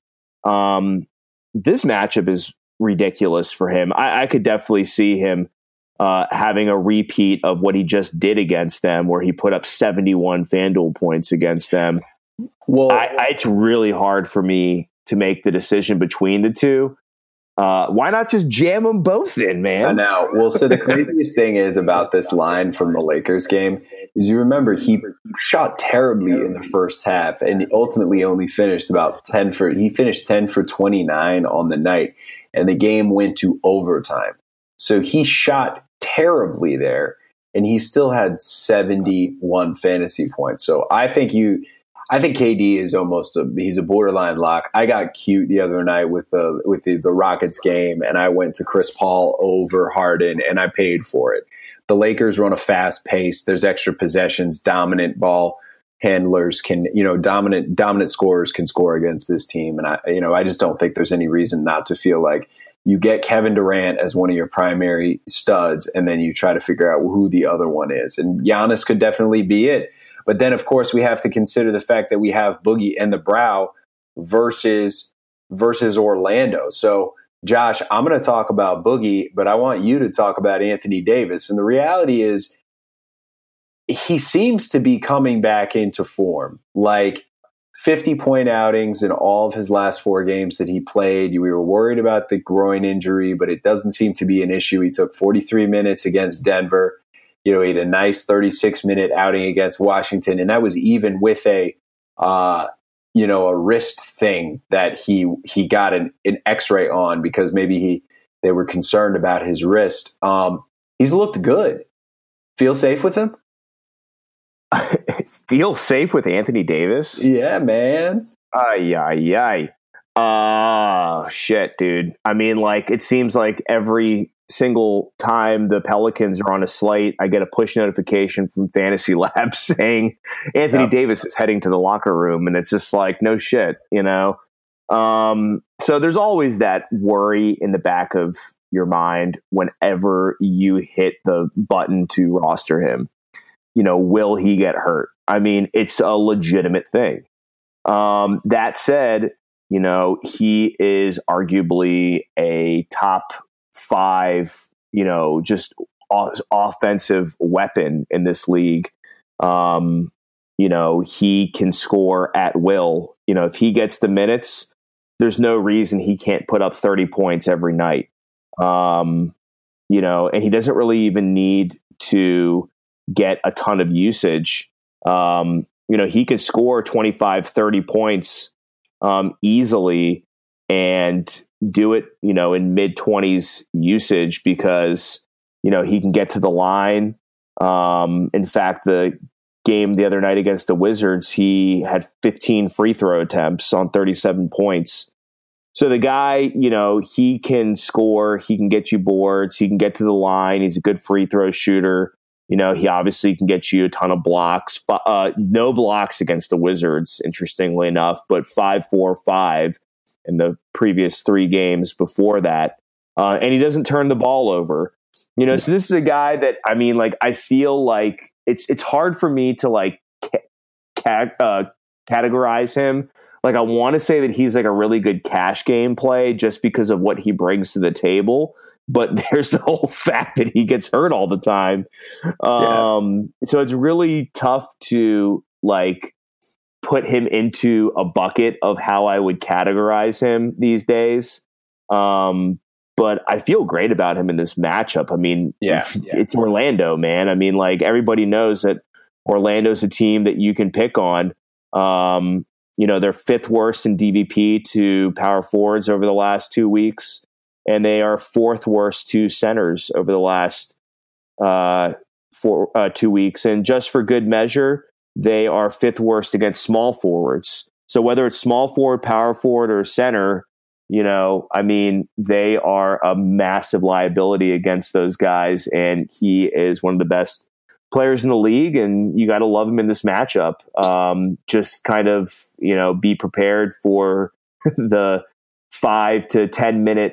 Um, this matchup is ridiculous for him. I, I could definitely see him uh, having a repeat of what he just did against them, where he put up seventy-one FanDuel points against them. Well, I, I, it's really hard for me to make the decision between the two. Uh, why not just jam them both in, man? I know. Well, so the craziest thing is about this line from the Lakers game is you remember he shot terribly in the first half and ultimately only finished about ten for, he finished ten for twenty-nine on the night and the game went to overtime. So he shot terribly there and he still had seventy-one fantasy points. So I think you, I think K D is almost a, he's a borderline lock. I got cute the other night with the with the, the Rockets game, and I went to Chris Paul over Harden, and I paid for it. The Lakers run a fast pace. There's extra possessions. Dominant ball handlers can, you know, dominant dominant scorers can score against this team, and I, you know, I just don't think there's any reason not to feel like you get Kevin Durant as one of your primary studs, and then you try to figure out who the other one is. And Giannis could definitely be it. But then, of course, we have to consider the fact that we have Boogie and the Brow versus versus Orlando. So, Josh, I'm going to talk about Boogie, but I want you to talk about Anthony Davis. And the reality is he seems to be coming back into form. Like fifty-point outings in all of his last four games that he played. We were worried about the groin injury, but it doesn't seem to be an issue. He took forty-three minutes against Denver. You know, he had a nice thirty-six minute outing against Washington, and that was even with a, uh, you know, a wrist thing that he he got an, an X-ray on because maybe he they were concerned about his wrist. Um, he's looked good. Feel safe with him? Feel safe with Anthony Davis? Yeah, man. Ay, ay, ay. Oh, shit, dude. I mean, like, it seems like every single time the Pelicans are on a slate, I get a push notification from Fantasy Labs saying Anthony yep. Davis is heading to the locker room, and it's just like, no shit, you know? Um, so there's always that worry in the back of your mind whenever you hit the button to roster him. You know, will he get hurt? I mean, it's a legitimate thing. Um, that said, you know, he is arguably a top five, you know, just offensive weapon in this league. Um, you know, he can score at will. You know, if he gets the minutes, there's no reason he can't put up thirty points every night. Um, you know, and he doesn't really even need to get a ton of usage. Um, you know, he could score twenty-five, thirty points um, easily and do it, you know, in mid twenties usage because, you know, he can get to the line. Um, in fact, the game the other night against the Wizards, he had fifteen free throw attempts on thirty-seven points. So the guy, you know, he can score, he can get you boards, he can get to the line. He's a good free throw shooter. You know, he obviously can get you a ton of blocks. Uh, no blocks against the Wizards, interestingly enough, but five, four, five in the previous three games before that. Uh, and he doesn't turn the ball over. You know, so this is a guy that, I mean, like, I feel like it's it's hard for me to, like, ca- uh, categorize him. Like, I want to say that he's, like, a really good cash game play just because of what he brings to the table. But there's the whole fact that he gets hurt all the time. Um, yeah. So it's really tough to, like, put him into a bucket of how I would categorize him these days. Um, but I feel great about him in this matchup. I mean, yeah, yeah. It's Orlando, man. I mean, like, everybody knows that Orlando's a team that you can pick on. Um, you know, they're fifth worst in D V P to power forwards over the last two weeks. And they are fourth worst to centers over the last uh, four, uh, two weeks. And just for good measure, they are fifth worst against small forwards. So whether it's small forward, power forward, or center, you know, I mean, they are a massive liability against those guys. And he is one of the best players in the league. And you got to love him in this matchup. Um, just kind of, you know, be prepared for the five to ten minute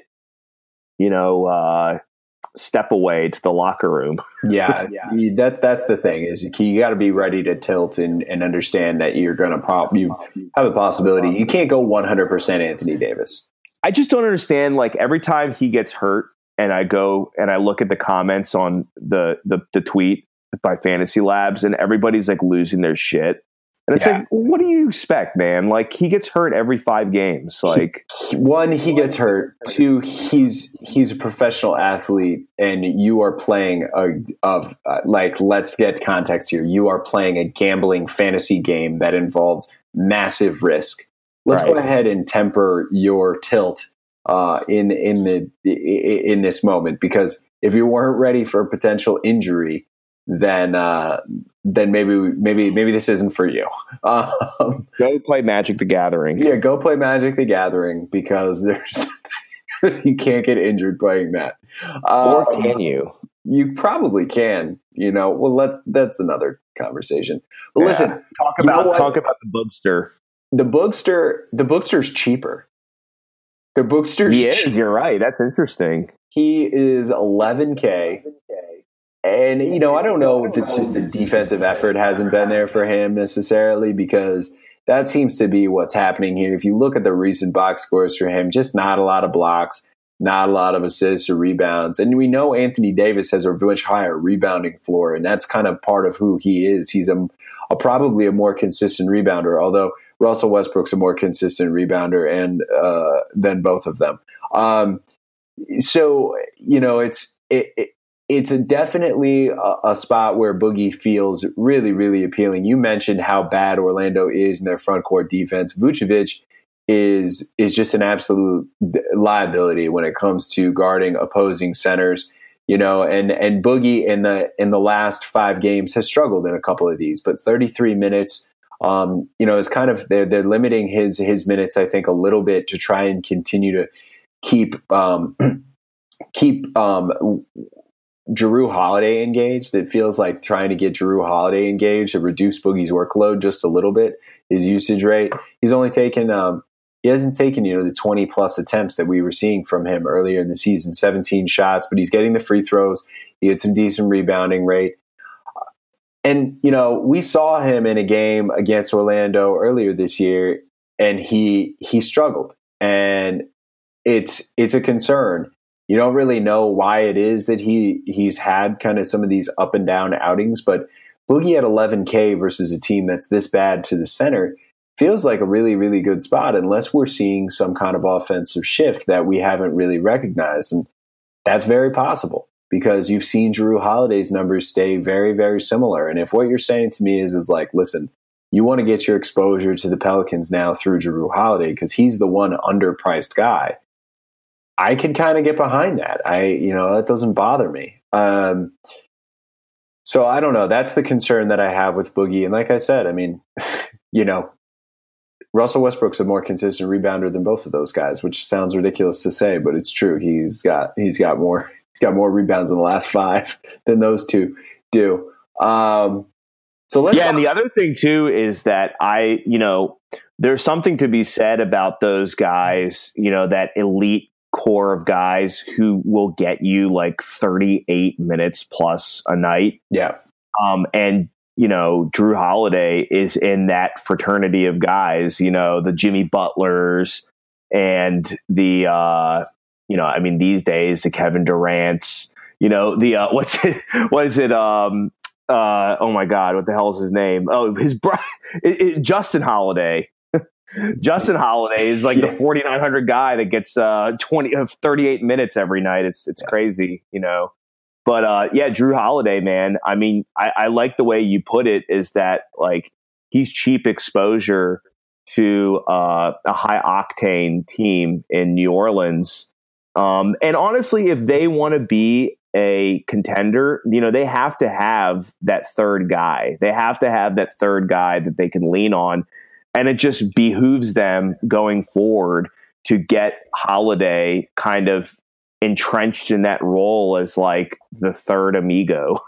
you know, uh, step away to the locker room. yeah, yeah. That that's the thing is you, you got to be ready to tilt and, and understand that you're going to pop. You have a possibility. You can't go one hundred percent Anthony Davis. I just don't understand. Like, every time he gets hurt, and I go and I look at the comments on the the, the tweet by Fantasy Labs, and everybody's like losing their shit. And it's yeah. like, what do you expect, man? Like, he gets hurt every five games. Like, one, he gets hurt. Two, he's he's a professional athlete, and you are playing a of uh, like. Let's get context here. You are playing a gambling fantasy game that involves massive risk. Let's right. go ahead and temper your tilt uh, in in the in this moment, because if you weren't ready for a potential injury, then uh, then maybe maybe maybe this isn't for you. Um, go play Magic the Gathering. Yeah, go play Magic the Gathering, because there's you can't get injured playing that. Um, or can you? You probably can. You know. Well, let's that's another conversation. But yeah. listen, talk about talk about the Boogster. The Boogster. The Boogster's cheaper. The Boogster's. He is. Cheap. You're right. That's interesting. He is eleven K. And, you know, I don't know if it's just the defensive effort hasn't been there for him necessarily, because that seems to be what's happening here. If you look at the recent box scores for him, just not a lot of blocks, not a lot of assists or rebounds. And we know Anthony Davis has a much higher rebounding floor, and that's kind of part of who he is. He's a, a probably a more consistent rebounder, although Russell Westbrook's a more consistent rebounder and uh, than both of them. Um, so, you know, it's it, it It's a definitely a, a spot where Boogie feels really, really appealing. You mentioned how bad Orlando is in their front court defense. Vucevic is is just an absolute liability when it comes to guarding opposing centers. You know, and and Boogie in the in the last five games has struggled in a couple of these, but thirty-three minutes, um, you know, is kind of they're they're limiting his his minutes, I think, a little bit to try and continue to keep um, keep. Um, Jrue Holiday engaged. It feels like trying to get Jrue Holiday engaged to reduce Boogie's workload just a little bit, his usage rate. He's only taken, um, he hasn't taken, you know, the twenty plus attempts that we were seeing from him earlier in the season, seventeen shots, but he's getting the free throws. He had some decent rebounding rate. And, you know, we saw him in a game against Orlando earlier this year, and he, he struggled, and it's, it's a concern. You don't really know why it is that he he's had kind of some of these up and down outings, but Boogie at eleven K versus a team that's this bad to the center feels like a really, really good spot, unless we're seeing some kind of offensive shift that we haven't really recognized. And that's very possible, because you've seen Jrue Holiday's numbers stay very, very similar. And if what you're saying to me is, is like, listen, you want to get your exposure to the Pelicans now through Jrue Holiday because he's the one underpriced guy, I can kind of get behind that. I, you know, that doesn't bother me. Um, So I don't know. That's the concern that I have with Boogie. And like I said, I mean, you know, Russell Westbrook's a more consistent rebounder than both of those guys, which sounds ridiculous to say, but it's true. He's got he's got more he's got more rebounds in the last five than those two do. Um, so let's yeah, talk- and the other thing too is that I, you know, there's something to be said about those guys, you know, that elite core of guys who will get you like thirty-eight minutes plus a night. Yeah. Um, and, you know, Drew Holiday is in that fraternity of guys, you know, the Jimmy Butlers and the, uh, you know, I mean, these days, the Kevin Durant's, you know, the, uh, what's it, what is it? Um, uh, oh my God, what the hell is his name? Oh, his brother, Justin Holiday. Justin Holiday is like yeah. the forty-nine hundred guy that gets uh, twenty, thirty-eight minutes every night. It's it's yeah. crazy, you know. But uh, yeah, Drew Holiday, man. I mean, I, I like the way you put it. Is that like he's cheap exposure to uh, a high octane team in New Orleans. Um, and honestly, if they want to be a contender, you know, they have to have that third guy. They have to have that third guy that they can lean on. And it just behooves them going forward to get Holiday kind of entrenched in that role as like the third amigo.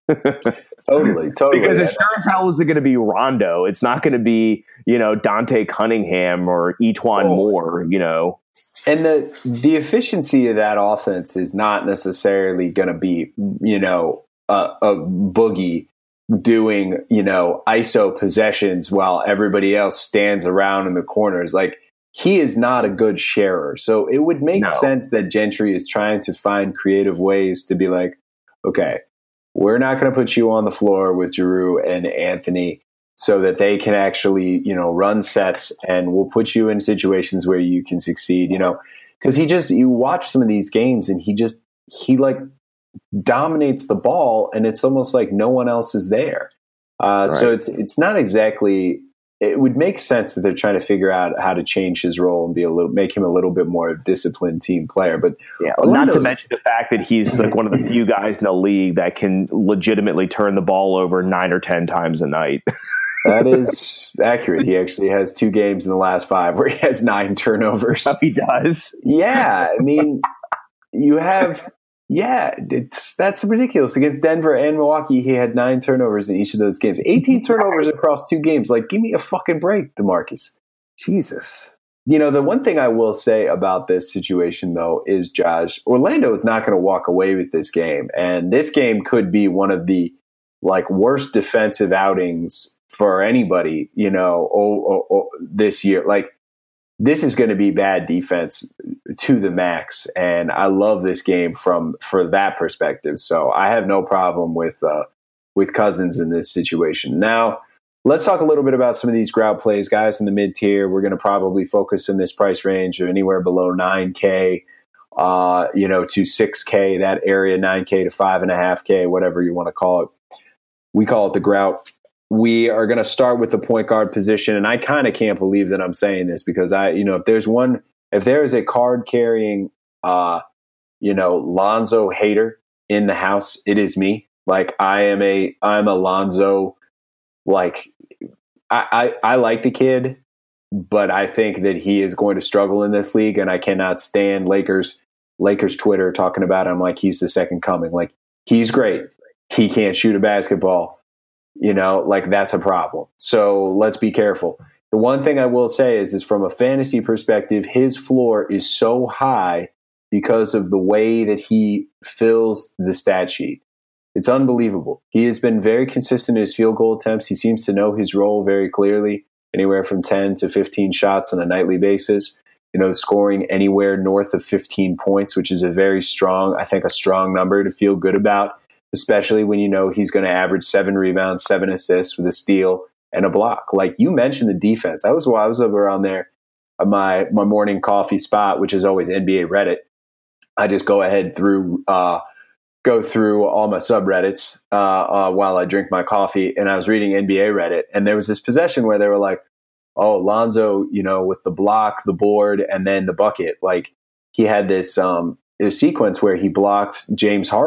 Totally, totally. Because it sure as hell isn't going to be Rondo. It's not going to be, you know, Dante Cunningham or Etuan oh. Moore, you know. And the the efficiency of that offense is not necessarily going to be, you know, a, a Boogie doing, you know, I S O possessions while everybody else stands around in the corners. Like, he is not a good sharer. So it would make no. sense that Gentry is trying to find creative ways to be like, okay, we're not going to put you on the floor with Giroux and Anthony so that they can actually, you know, run sets, and we'll put you in situations where you can succeed, you know, because he just, you watch some of these games and he just, he like dominates the ball, and it's almost like no one else is there. Uh, right. So it's it's not exactly. It would make sense that they're trying to figure out how to change his role and be a little, make him a little bit more disciplined team player. But yeah, not to mention the fact that he's like one of the few guys in the league that can legitimately turn the ball over nine or ten times a night. That is accurate. He actually has two games in the last five where he has nine turnovers. Oh, he does. Yeah, I mean, you have. Yeah, it's that's ridiculous. Against Denver and Milwaukee, he had nine turnovers in each of those games. eighteen turnovers across two games. Like, give me a fucking break, DeMarcus. Jesus. You know, the one thing I will say about this situation, though, is, Josh, Orlando is not going to walk away with this game. And this game could be one of the, like, worst defensive outings for anybody, you know, oh, oh, oh, this year. Like, this is going to be bad defense to the max, and I love this game from for that perspective. So I have no problem with uh, with Cousins in this situation. Now, let's talk a little bit about some of these ground plays, guys in the mid tier. We're going to probably focus in this price range of anywhere below nine K, uh, you know, to six K, that area, nine K to five and a half K, whatever you want to call it. We call it the grout. We are going to start with the point guard position, and I kind of can't believe that I'm saying this because I, you know, if there's one, if there is a card carrying, uh, you know, Lonzo hater in the house, it is me. Like, I am a, I'm a Lonzo. Like, I, I, I like the kid, but I think that he is going to struggle in this league, and I cannot stand Lakers, Lakers Twitter talking about him like he's the second coming. Like, he's great. He can't shoot a basketball. You know, like, that's a problem. So let's be careful. The one thing I will say is, is from a fantasy perspective, his floor is so high because of the way that he fills the stat sheet. It's unbelievable. He has been very consistent in his field goal attempts. He seems to know his role very clearly, anywhere from ten to fifteen shots on a nightly basis. You know, scoring anywhere north of fifteen points, which is a very strong, I think, a strong number to feel good about, especially when you know he's going to average seven rebounds, seven assists with a steal and a block. Like you mentioned, the defense. I was I was over on there, uh, my my morning coffee spot, which is always N B A Reddit. I just go ahead through, uh, go through all my subreddits uh, uh, while I drink my coffee, and I was reading N B A Reddit, and there was this possession where they were like, "Oh, Lonzo, you know, with the block, the board, and then the bucket." Like he had this um, this sequence where he blocked James Harden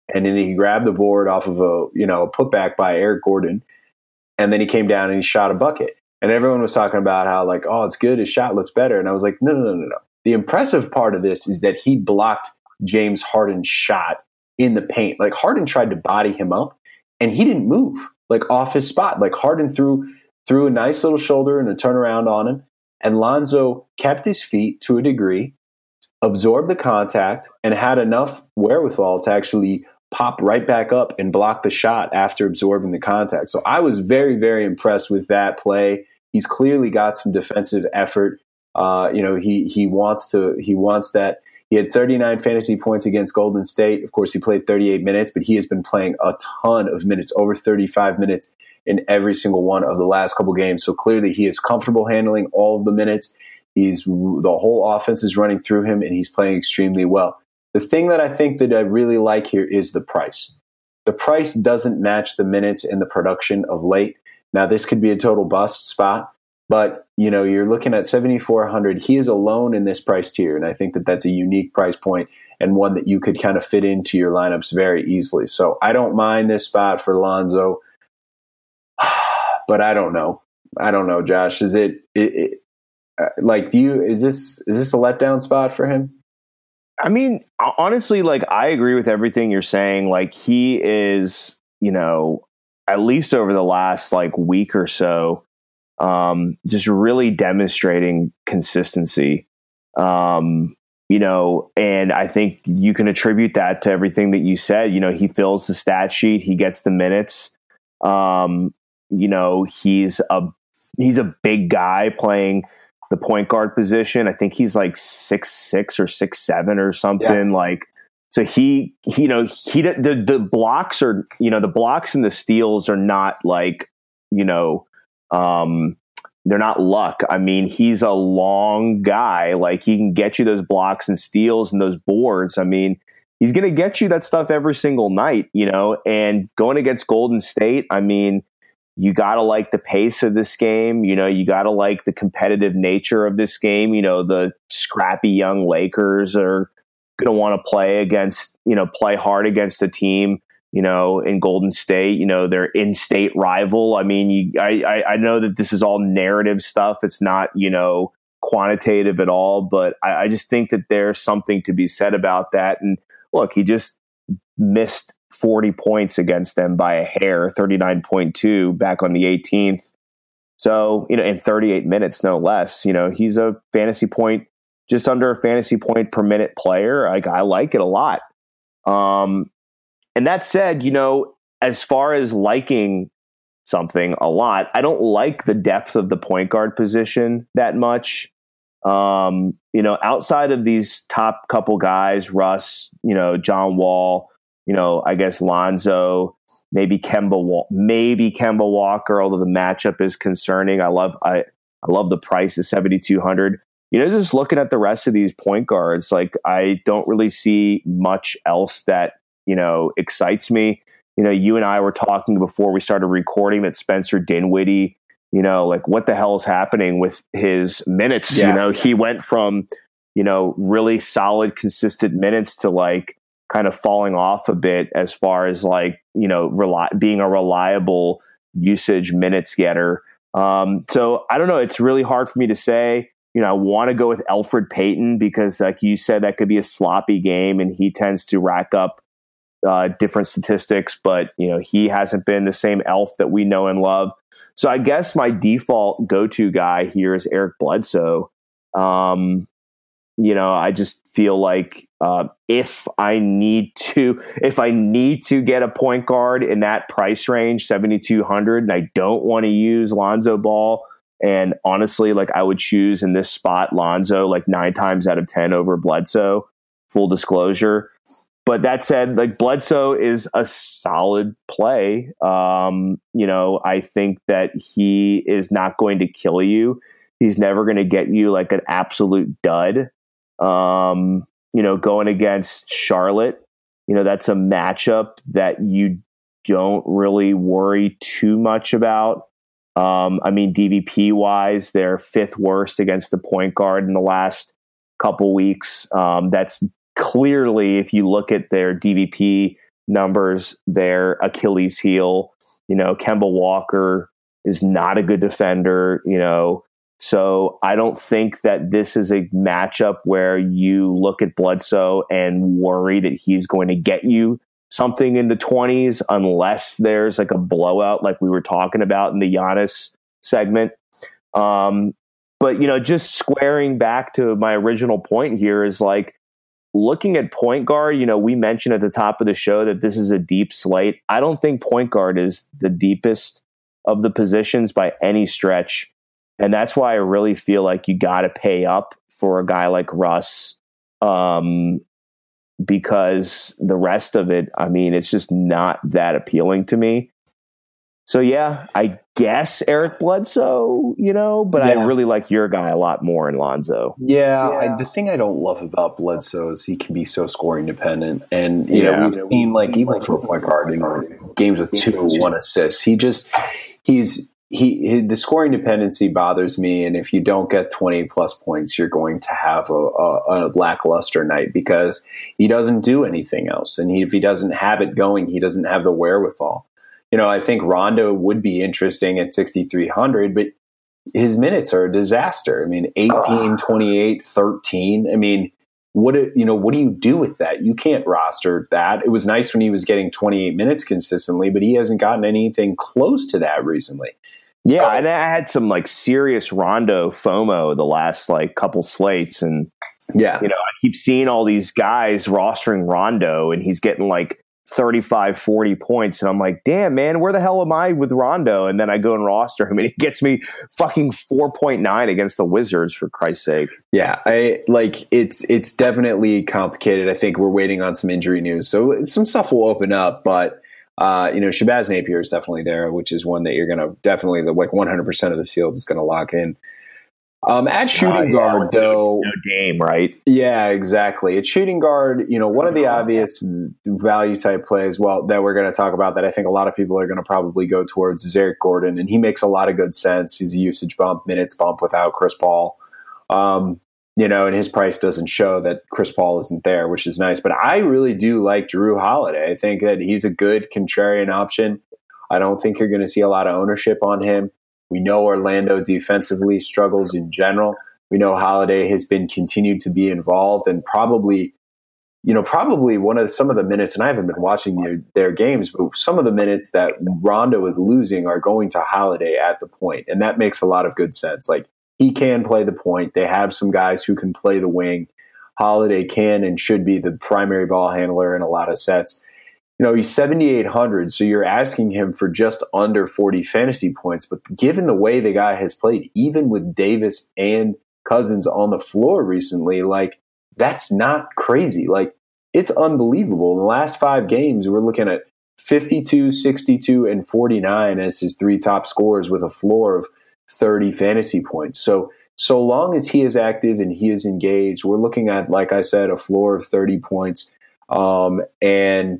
and then he grabbed the board off of a, you know, a putback by Eric Gordon, and then he came down and he shot a bucket. And everyone was talking about how, like, oh, it's good, his shot looks better. And I was like, no, no, no, no, no. The impressive part of this is that he blocked James Harden's shot in the paint. Like, Harden tried to body him up, and he didn't move, like, off his spot. Like, Harden threw threw a nice little shoulder and a turnaround on him, and Lonzo kept his feet to a degree, absorbed the contact, and had enough wherewithal to actually pop right back up and block the shot after absorbing the contact. So I was very, very impressed with that play. He's clearly got some defensive effort. Uh, you know, he he wants to he wants that. He had thirty-nine fantasy points against Golden State. Of course, he played thirty-eight minutes, but he has been playing a ton of minutes, over thirty-five minutes in every single one of the last couple games. So clearly he is comfortable handling all of the minutes. He's the whole offense is running through him, and he's playing extremely well. The thing that I think that I really like here is the price. The price doesn't match the minutes and the production of late. Now, this could be a total bust spot, but you know, you're looking at seventy-four hundred. He is alone in this price tier, and I think that that's a unique price point and one that you could kind of fit into your lineups very easily. So I don't mind this spot for Lonzo, but I don't know. I don't know, Josh. Is it, it, it like, do you, is this, is this a letdown spot for him? I mean, honestly, like, I agree with everything you're saying. Like, he is, you know, at least over the last like week or so, um, just really demonstrating consistency. Um, you know, and I think you can attribute that to everything that you said. You know, he fills the stat sheet, he gets the minutes. Um, you know, he's a he's a big guy playing the point guard position. I think he's like six six or six seven or something. Yeah. Like, so he, he, you know, he the the blocks are, you know, the blocks and the steals are not like, you know, um, they're not luck. I mean, he's a long guy. Like, he can get you those blocks and steals and those boards. I mean, he's going to get you that stuff every single night, you know. And going against Golden State, I mean, you got to like the pace of this game. You know, you got to like the competitive nature of this game. You know, the scrappy young Lakers are going to want to play against, you know, play hard against a team, you know, in Golden State, you know, their in-state rival. I mean, you, I, I, I know that this is all narrative stuff. It's not, you know, quantitative at all, but I, I just think that there's something to be said about that. And look, he just missed forty points against them by a hair, thirty-nine point two back on the eighteenth. So, you know, in thirty-eight minutes, no less. You know, he's a fantasy point, just under a fantasy point per minute player. Like, I like it a lot. Um, and that said, you know, as far as liking something a lot, I don't like the depth of the point guard position that much. Um, you know, outside of these top couple guys, Russ, you know, John Wall, you know, I guess Lonzo, maybe Kemba, maybe Kemba Walker, although the matchup is concerning. I love, I, I love the price of seventy-two hundred. You know, just looking at the rest of these point guards, like, I don't really see much else that, you know, excites me. You know, you and I were talking before we started recording that Spencer Dinwiddie, you know, like, what the hell is happening with his minutes? Yeah. You know, he went from, you know, really solid, consistent minutes to like kind of falling off a bit as far as like, you know, rely, being a reliable usage minutes getter. Um, so I don't know. It's really hard for me to say. You know, I want to go with Elfrid Payton because, like you said, that could be a sloppy game, and he tends to rack up uh, different statistics. But, you know, he hasn't been the same Elf that we know and love. So I guess my default go-to guy here is Eric Bledsoe. Um, you know, I just feel like uh, if I need to, if I need to get a point guard in that price range, seventy-two hundred, and I don't want to use Lonzo Ball. And honestly, like, I would choose in this spot Lonzo like nine times out of ten over Bledsoe, full disclosure. But that said, like, Bledsoe is a solid play. Um, you know, I think that he is not going to kill you. He's never going to get you like an absolute dud. Um, you know, going against Charlotte, you know, that's a matchup that you don't really worry too much about. Um, I mean, D V P wise, they're fifth worst against the point guard in the last couple weeks. Um, that's clearly, if you look at their D V P numbers their Achilles heel. You know, Kemba Walker is not a good defender, you know. So I don't think that this is a matchup where you look at Bledsoe and worry that he's going to get you something in the twenties unless there's like a blowout like we were talking about in the Giannis segment. Um, but, you know, just squaring back to my original point here is like looking at point guard, you know, we mentioned at the top of the show that this is a deep slate. I don't think point guard is the deepest of the positions by any stretch. And that's why I really feel like you got to pay up for a guy like Russ, um, because the rest of it, I mean, it's just not that appealing to me. So, yeah, I guess Eric Bledsoe, you know, but yeah. I really like your guy a lot more in Lonzo. Yeah, yeah. I, the thing I don't love about Bledsoe is he can be so scoring dependent. And, you yeah. know, we've seen, like, even for a point guard, you know, games with two, one assists, he just, he's, He, he the scoring dependency bothers me, and if you don't get twenty plus points, you're going to have a, a, a lackluster night because he doesn't do anything else, and he, if he doesn't have it going, he doesn't have the wherewithal. You know, I think Rondo would be interesting at sixty-three hundred, but his minutes are a disaster. I mean, eighteen, twenty-eight, thirteen. I mean, what do, you know? What do you do with that? You can't roster that. It was nice when he was getting twenty-eight minutes consistently, but he hasn't gotten anything close to that recently. Yeah, so, and I had some like serious Rondo FOMO the last like couple slates, and yeah, you know, I keep seeing all these guys rostering Rondo, and he's getting like thirty-five, forty points, and I'm like, damn, man, where the hell am I with Rondo? And then I go and roster him, and it gets me fucking four point nine against the Wizards, for Christ's sake. Yeah, I like it's it's definitely complicated. I think we're waiting on some injury news, so some stuff will open up, but. Uh, you know, Shabazz Napier is definitely there, which is one that you're going to definitely, the, like one hundred percent of the field is going to lock in. Um, at shooting uh, yeah, guard, though. No game, right? Yeah, exactly. At shooting guard, you know, one of the obvious value type plays, well, that we're going to talk about that I think a lot of people are going to probably go towards is Eric Gordon, and he makes a lot of good sense. He's a usage bump, minutes bump without Chris Paul. Um, You know, and his price doesn't show that Chris Paul isn't there, which is nice. But I really do like Jrue Holiday. I think that he's a good contrarian option. I don't think you're going to see a lot of ownership on him. We know Orlando defensively struggles in general. We know Holiday has been continued to be involved and probably, you know, probably one of the, some of the minutes, and I haven't been watching their, their games, but some of the minutes that Rondo is losing are going to Holiday at the point, and that makes a lot of good sense. Like, he can play the point. They have some guys who can play the wing. Holiday can and should be the primary ball handler in a lot of sets. You know, he's seventy-eight hundred, so you're asking him for just under forty fantasy points. But given the way the guy has played, even with Davis and Cousins on the floor recently, like, that's not crazy. Like, it's unbelievable. In the last five games, we're looking at fifty-two, sixty-two, and forty-nine as his three top scorers with a floor of thirty fantasy points. So, so long as he is active and he is engaged, we're looking at, like I said, a floor of thirty points. Um, and,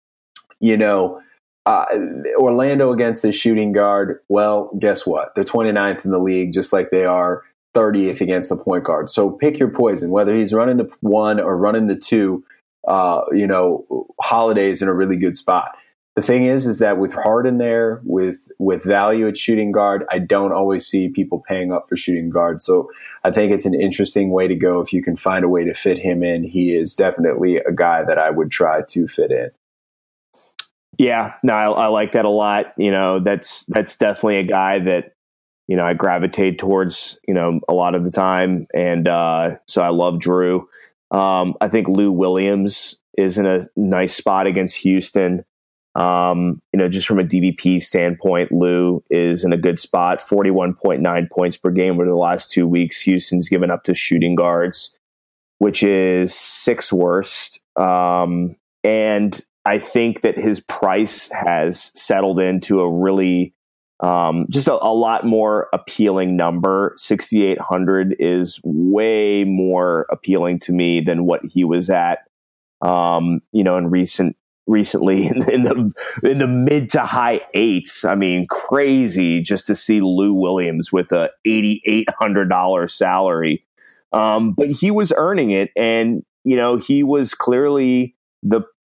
you know, uh, Orlando against the shooting guard, well, guess what? They're twenty-ninth in the league, just like they are thirtieth against the point guard. So pick your poison, whether he's running the one or running the two, uh, you know, Holiday's in a really good spot. The thing is, is that with Harden there, with with value at shooting guard, I don't always see people paying up for shooting guard. So I think it's an interesting way to go if you can find a way to fit him in. He is definitely a guy that I would try to fit in. Yeah, no, I, I like that a lot. You know, that's that's definitely a guy that, you know, I gravitate towards, you know, a lot of the time. And uh, so I love Jrue. Um, I think Lou Williams is in a nice spot against Houston. Um, you know, just from a D V P standpoint, Lou is in a good spot, forty-one point nine points per game over the last two weeks. Houston's given up to shooting guards, which is sixth worst. Um, and I think that his price has settled into a really, um, just a, a lot more appealing number. sixty-eight hundred is way more appealing to me than what he was at, um, you know, in recent recently in, in the in the mid to high eights. I mean, crazy just to see Lou Williams with a eighty-eight hundred dollars salary. Um, but he was earning it, and you know, he was clearly the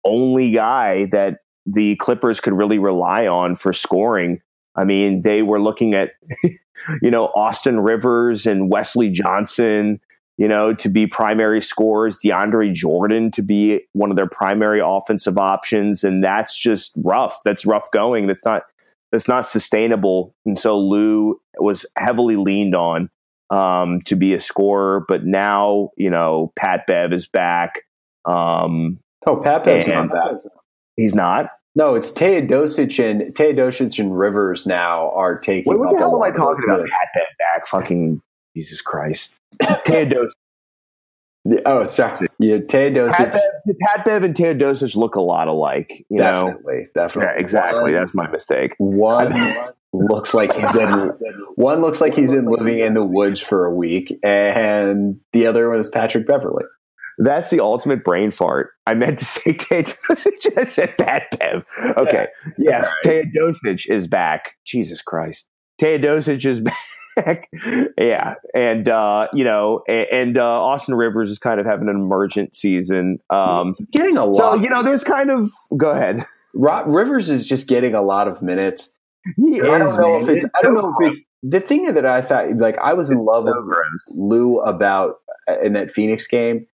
only guy that the Clippers could really rely on for scoring. I mean, they were looking at, you know, Austin Rivers and Wesley Johnson, you know, to be primary scorers, DeAndre Jordan to be one of their primary offensive options. And that's just rough. That's rough going. That's not, that's not sustainable. And so Lou was heavily leaned on um, to be a scorer. But now, you know, Pat Bev is back. Um, oh, Pat Bev's not back. He's not? No, it's Teodosic and Teodosic and Rivers now are taking what, what up the hell a am I lot talking about? minutes. Pat Bev back. Fucking Jesus Christ. Teodosic. Oh, sorry. Yeah, Teodosic. Pat Bev, Pat Bev and Teodosic look a lot alike. You definitely, know? definitely. Yeah, exactly. One, That's my mistake. One looks like he's been one looks like he's been living in the woods for a week, and the other one is Patrick Beverley. That's the ultimate brain fart. I meant to say Teodosic. I said Pat Bev. Okay. Yeah, yes, right. Teodosic is back. Jesus Christ. Teodosic is back. Yeah. And, uh, you know, and, and uh, Austin Rivers is kind of having an emergent season. Um, getting a lot. So, you know, there's kind of, go ahead. Rivers is just getting a lot of minutes. He I is, don't know man. if it's, it's I don't so know if it's, the thing that I thought, like, I was in love so with gross. Lou about in that Phoenix game.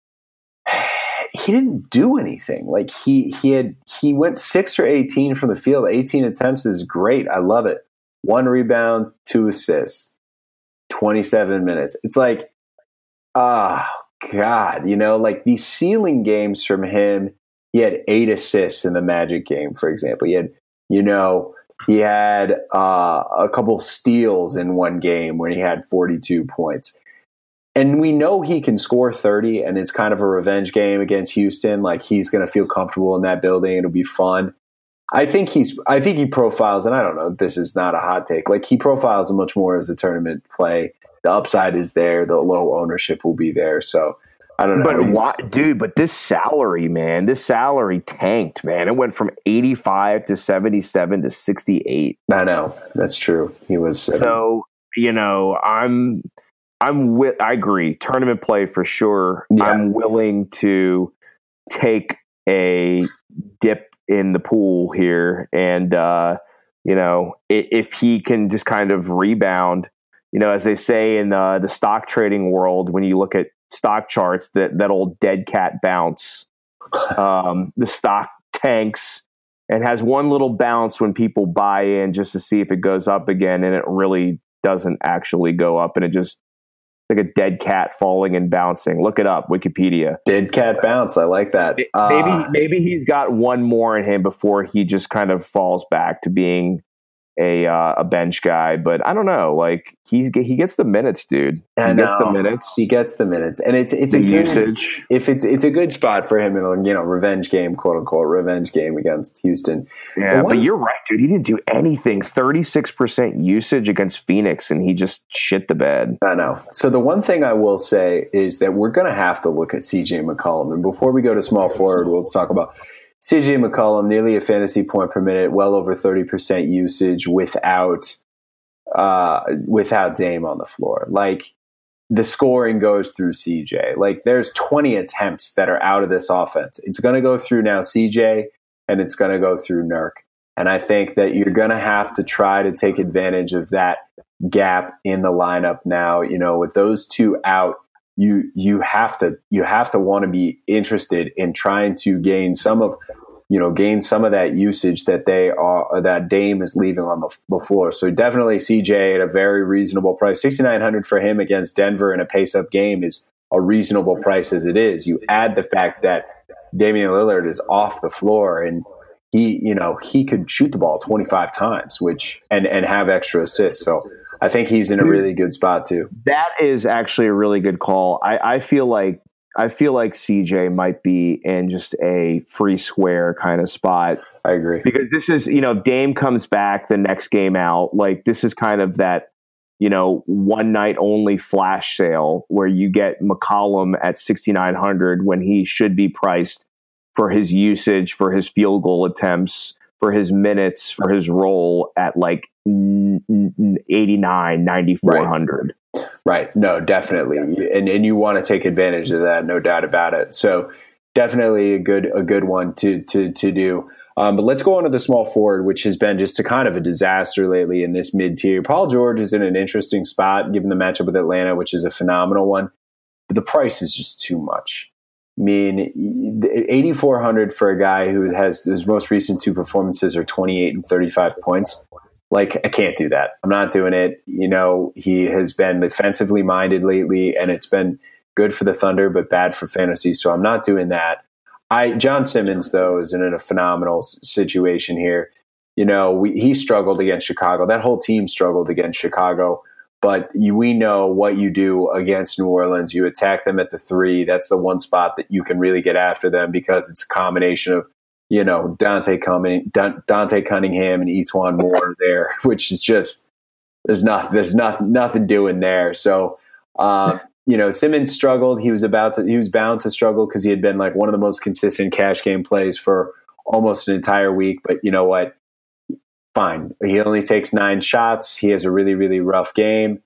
He didn't do anything. Like he he had he went six for eighteen from the field. eighteen attempts is great. I love it. One rebound, two assists, twenty-seven minutes. It's like, oh God, you know, like these ceiling games from him. He had eight assists in the Magic game, for example. He had, you know, he had uh, a couple steals in one game when he had forty-two points. And we know he can score thirty, and it's kind of a revenge game against Houston. Like he's going to feel comfortable in that building. It'll be fun. I think he's. I think he profiles, and I don't know. This is not a hot take. Like he profiles much more as a tournament play. The upside is there. The low ownership will be there. So I don't know. But why, dude? But this salary, man. This salary tanked, man. It went from eighty-five to seventy-seven to sixty-eight. I know that's true. He was so. You know, I'm. I'm with, I agree. Tournament play for sure. Yeah. I'm willing to take a dip in the pool here. And, uh, you know, if, if he can just kind of rebound, you know, as they say in the, the stock trading world, when you look at stock charts, that, that old dead cat bounce, um, the stock tanks and has one little bounce when people buy in just to see if it goes up again. And it really doesn't actually go up, and it just, like a dead cat falling and bouncing. Look it up, Wikipedia. Dead cat bounce. I like that. Maybe uh, maybe he's got one more in him before he just kind of falls back to being a uh, a bench guy. But I don't know. Like he's he gets the minutes, dude. He I gets know. the minutes. He gets the minutes, and it's it's the a good, usage. If it's it's a good spot for him in a you know revenge game, quote unquote revenge game against Houston. Yeah, but, but you're right, dude. He didn't do anything. thirty-six percent usage against Phoenix, and he just shit the bed. I know. So the one thing I will say is that we're going to have to look at C J McCollum, and before we go to small forward, we'll talk about C J McCollum, nearly a fantasy point per minute, well over thirty percent usage without uh, without Dame on the floor. Like the scoring goes through C J. Like there's twenty attempts that are out of this offense. It's going to go through now C J, and it's going to go through Nurk. And I think that you're going to have to try to take advantage of that gap in the lineup now. You know, with those two out, you you have to you have to want to be interested in trying to gain some of you know gain some of that usage that they are that Dame is leaving on the, the floor. So definitely C J at a very reasonable price. sixty-nine hundred for him against Denver in a pace up game is a reasonable price as it is. You add the fact that Damian Lillard is off the floor and he you know he could shoot the ball twenty-five times, which and and have extra assists. So I think he's in a really good spot too. That is actually a really good call. I, I feel like I feel like C J might be in just a free square kind of spot. I agree. Because this is, you know, Dame comes back the next game out. Like this is kind of that, you know, one night only flash sale where you get McCollum at sixty-nine hundred when he should be priced for his usage, for his field goal attempts, for his minutes, for his role at like eighty-nine, ninety-four hundred. Right. right. No, definitely. And and you want to take advantage of that, no doubt about it. So definitely a good a good one to to to do. Um, but let's go on to the small forward, which has been just a kind of a disaster lately in this mid tier. Paul George is in an interesting spot given the matchup with Atlanta, which is a phenomenal one. But the price is just too much. I mean, eighty-four hundred for a guy who has his most recent two performances are twenty-eight and thirty-five points. Like, I can't do that. I'm not doing it. You know, he has been defensively minded lately, and it's been good for the Thunder, but bad for fantasy. So I'm not doing that. I John Simmons, though, is in a phenomenal situation here. You know, we, he struggled against Chicago. That whole team struggled against Chicago. But you, we know what you do against New Orleans. You attack them at the three. That's the one spot that you can really get after them because it's a combination of, you know, Dante Cumming, Dante Cunningham and Etuan Moore there, which is just there's not there's not nothing doing there. So, um, you know, Simmons struggled. He was about to he was bound to struggle because he had been like one of the most consistent cash game plays for almost an entire week. But you know what? Fine. He only takes nine shots. He has a really, really rough game.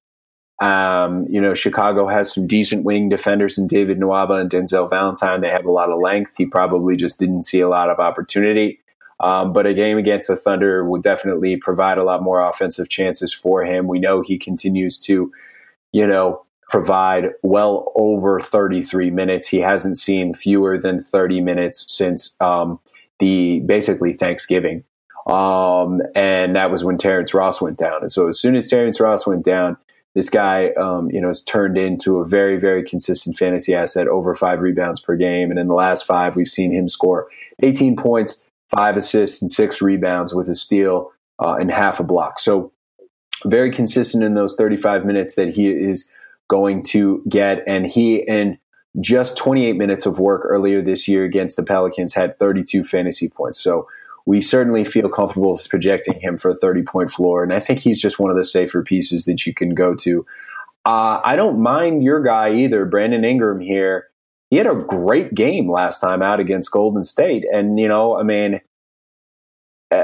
Um, you know, Chicago has some decent wing defenders in David Nwaba and Denzel Valentine. They have a lot of length. He probably just didn't see a lot of opportunity. Um, but a game against the Thunder would definitely provide a lot more offensive chances for him. We know he continues to, you know, provide well over thirty-three minutes. He hasn't seen fewer than thirty minutes since um, the basically Thanksgiving. Um, and that was when Terrence Ross went down. And so as soon as Terrence Ross went down, this guy, um, you know, has turned into a very, very consistent fantasy asset, over five rebounds per game. And in the last five, we've seen him score eighteen points, five assists, and six rebounds with a steal uh, and half a block. So very consistent in those thirty-five minutes that he is going to get. And he, in just twenty-eight minutes of work earlier this year against the Pelicans, had thirty-two fantasy points. So we certainly feel comfortable projecting him for a thirty-point floor, and I think he's just one of the safer pieces that you can go to. Uh, I don't mind your guy either, Brandon Ingram here. He had a great game last time out against Golden State, and, you know, I mean, uh,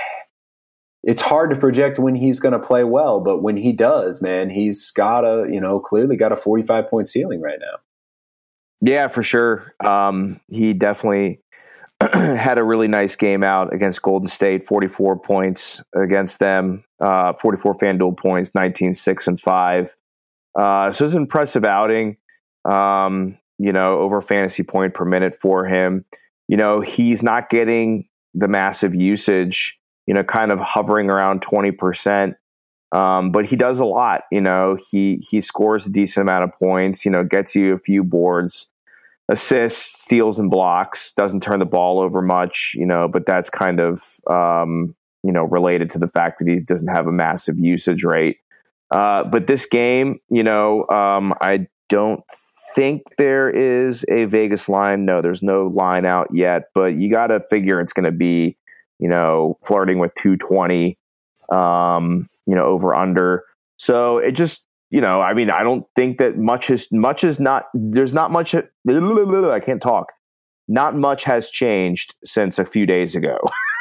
it's hard to project when he's going to play well, but when he does, man, he's got a, you know, clearly got a forty-five point ceiling right now. Yeah, for sure. Um, he definitely had a really nice game out against Golden State, forty-four points against them, uh, forty-four FanDuel points, nineteen, six, and five. Uh, so it's an impressive outing, um, you know, over fantasy point per minute for him. You know, he's not getting the massive usage, you know, kind of hovering around twenty percent. Um, but he does a lot, you know, he, he scores a decent amount of points, you know, gets you a few boards, assists, steals, and blocks, doesn't turn the ball over much, you know, but that's kind of, um, you know, related to the fact that he doesn't have a massive usage rate. Uh, but this game, you know, um, I don't think there is a Vegas line. No, there's no line out yet, but you got to figure it's going to be, you know, flirting with two twenty, um, you know, over under. So it just, you know, I mean, I don't think that much is much is not. There's not much. I can't talk. Not much has changed since a few days ago.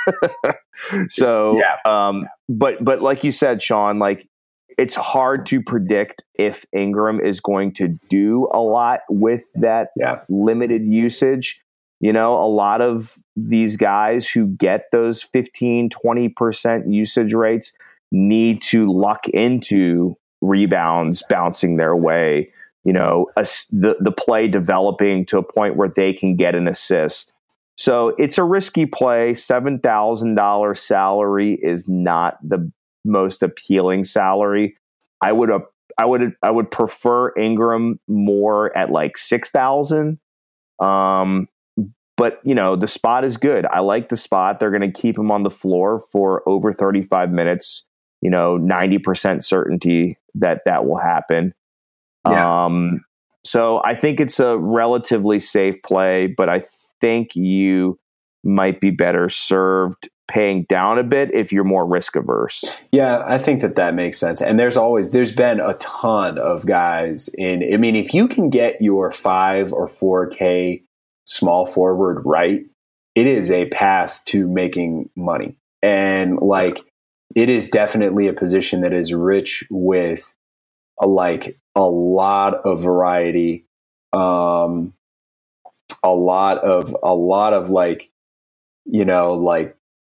so, yeah. um, but but like you said, Sean, like it's hard to predict if Ingram is going to do a lot with that yeah. limited usage. You know, a lot of these guys who get those fifteen, twenty percent usage rates need to luck into rebounds bouncing their way, you know, a, the, the play developing to a point where they can get an assist. So it's a risky play. seven thousand dollars salary is not the most appealing salary. I would, uh, I would, I would prefer Ingram more at like six thousand. Um, but you know, the spot is good. I like the spot. They're going to keep him on the floor for over thirty-five minutes. You know, ninety percent certainty that that will happen. Yeah. Um, so I think it's a relatively safe play, but I think you might be better served paying down a bit if you're more risk averse. Yeah, I think that that makes sense. And there's always, there's been a ton of guys in, I mean, if you can get your five or four K small forward right, it is a path to making money. And like, it is definitely a position that is rich with a, like a lot of variety. Um, a lot of a lot of like, you know, like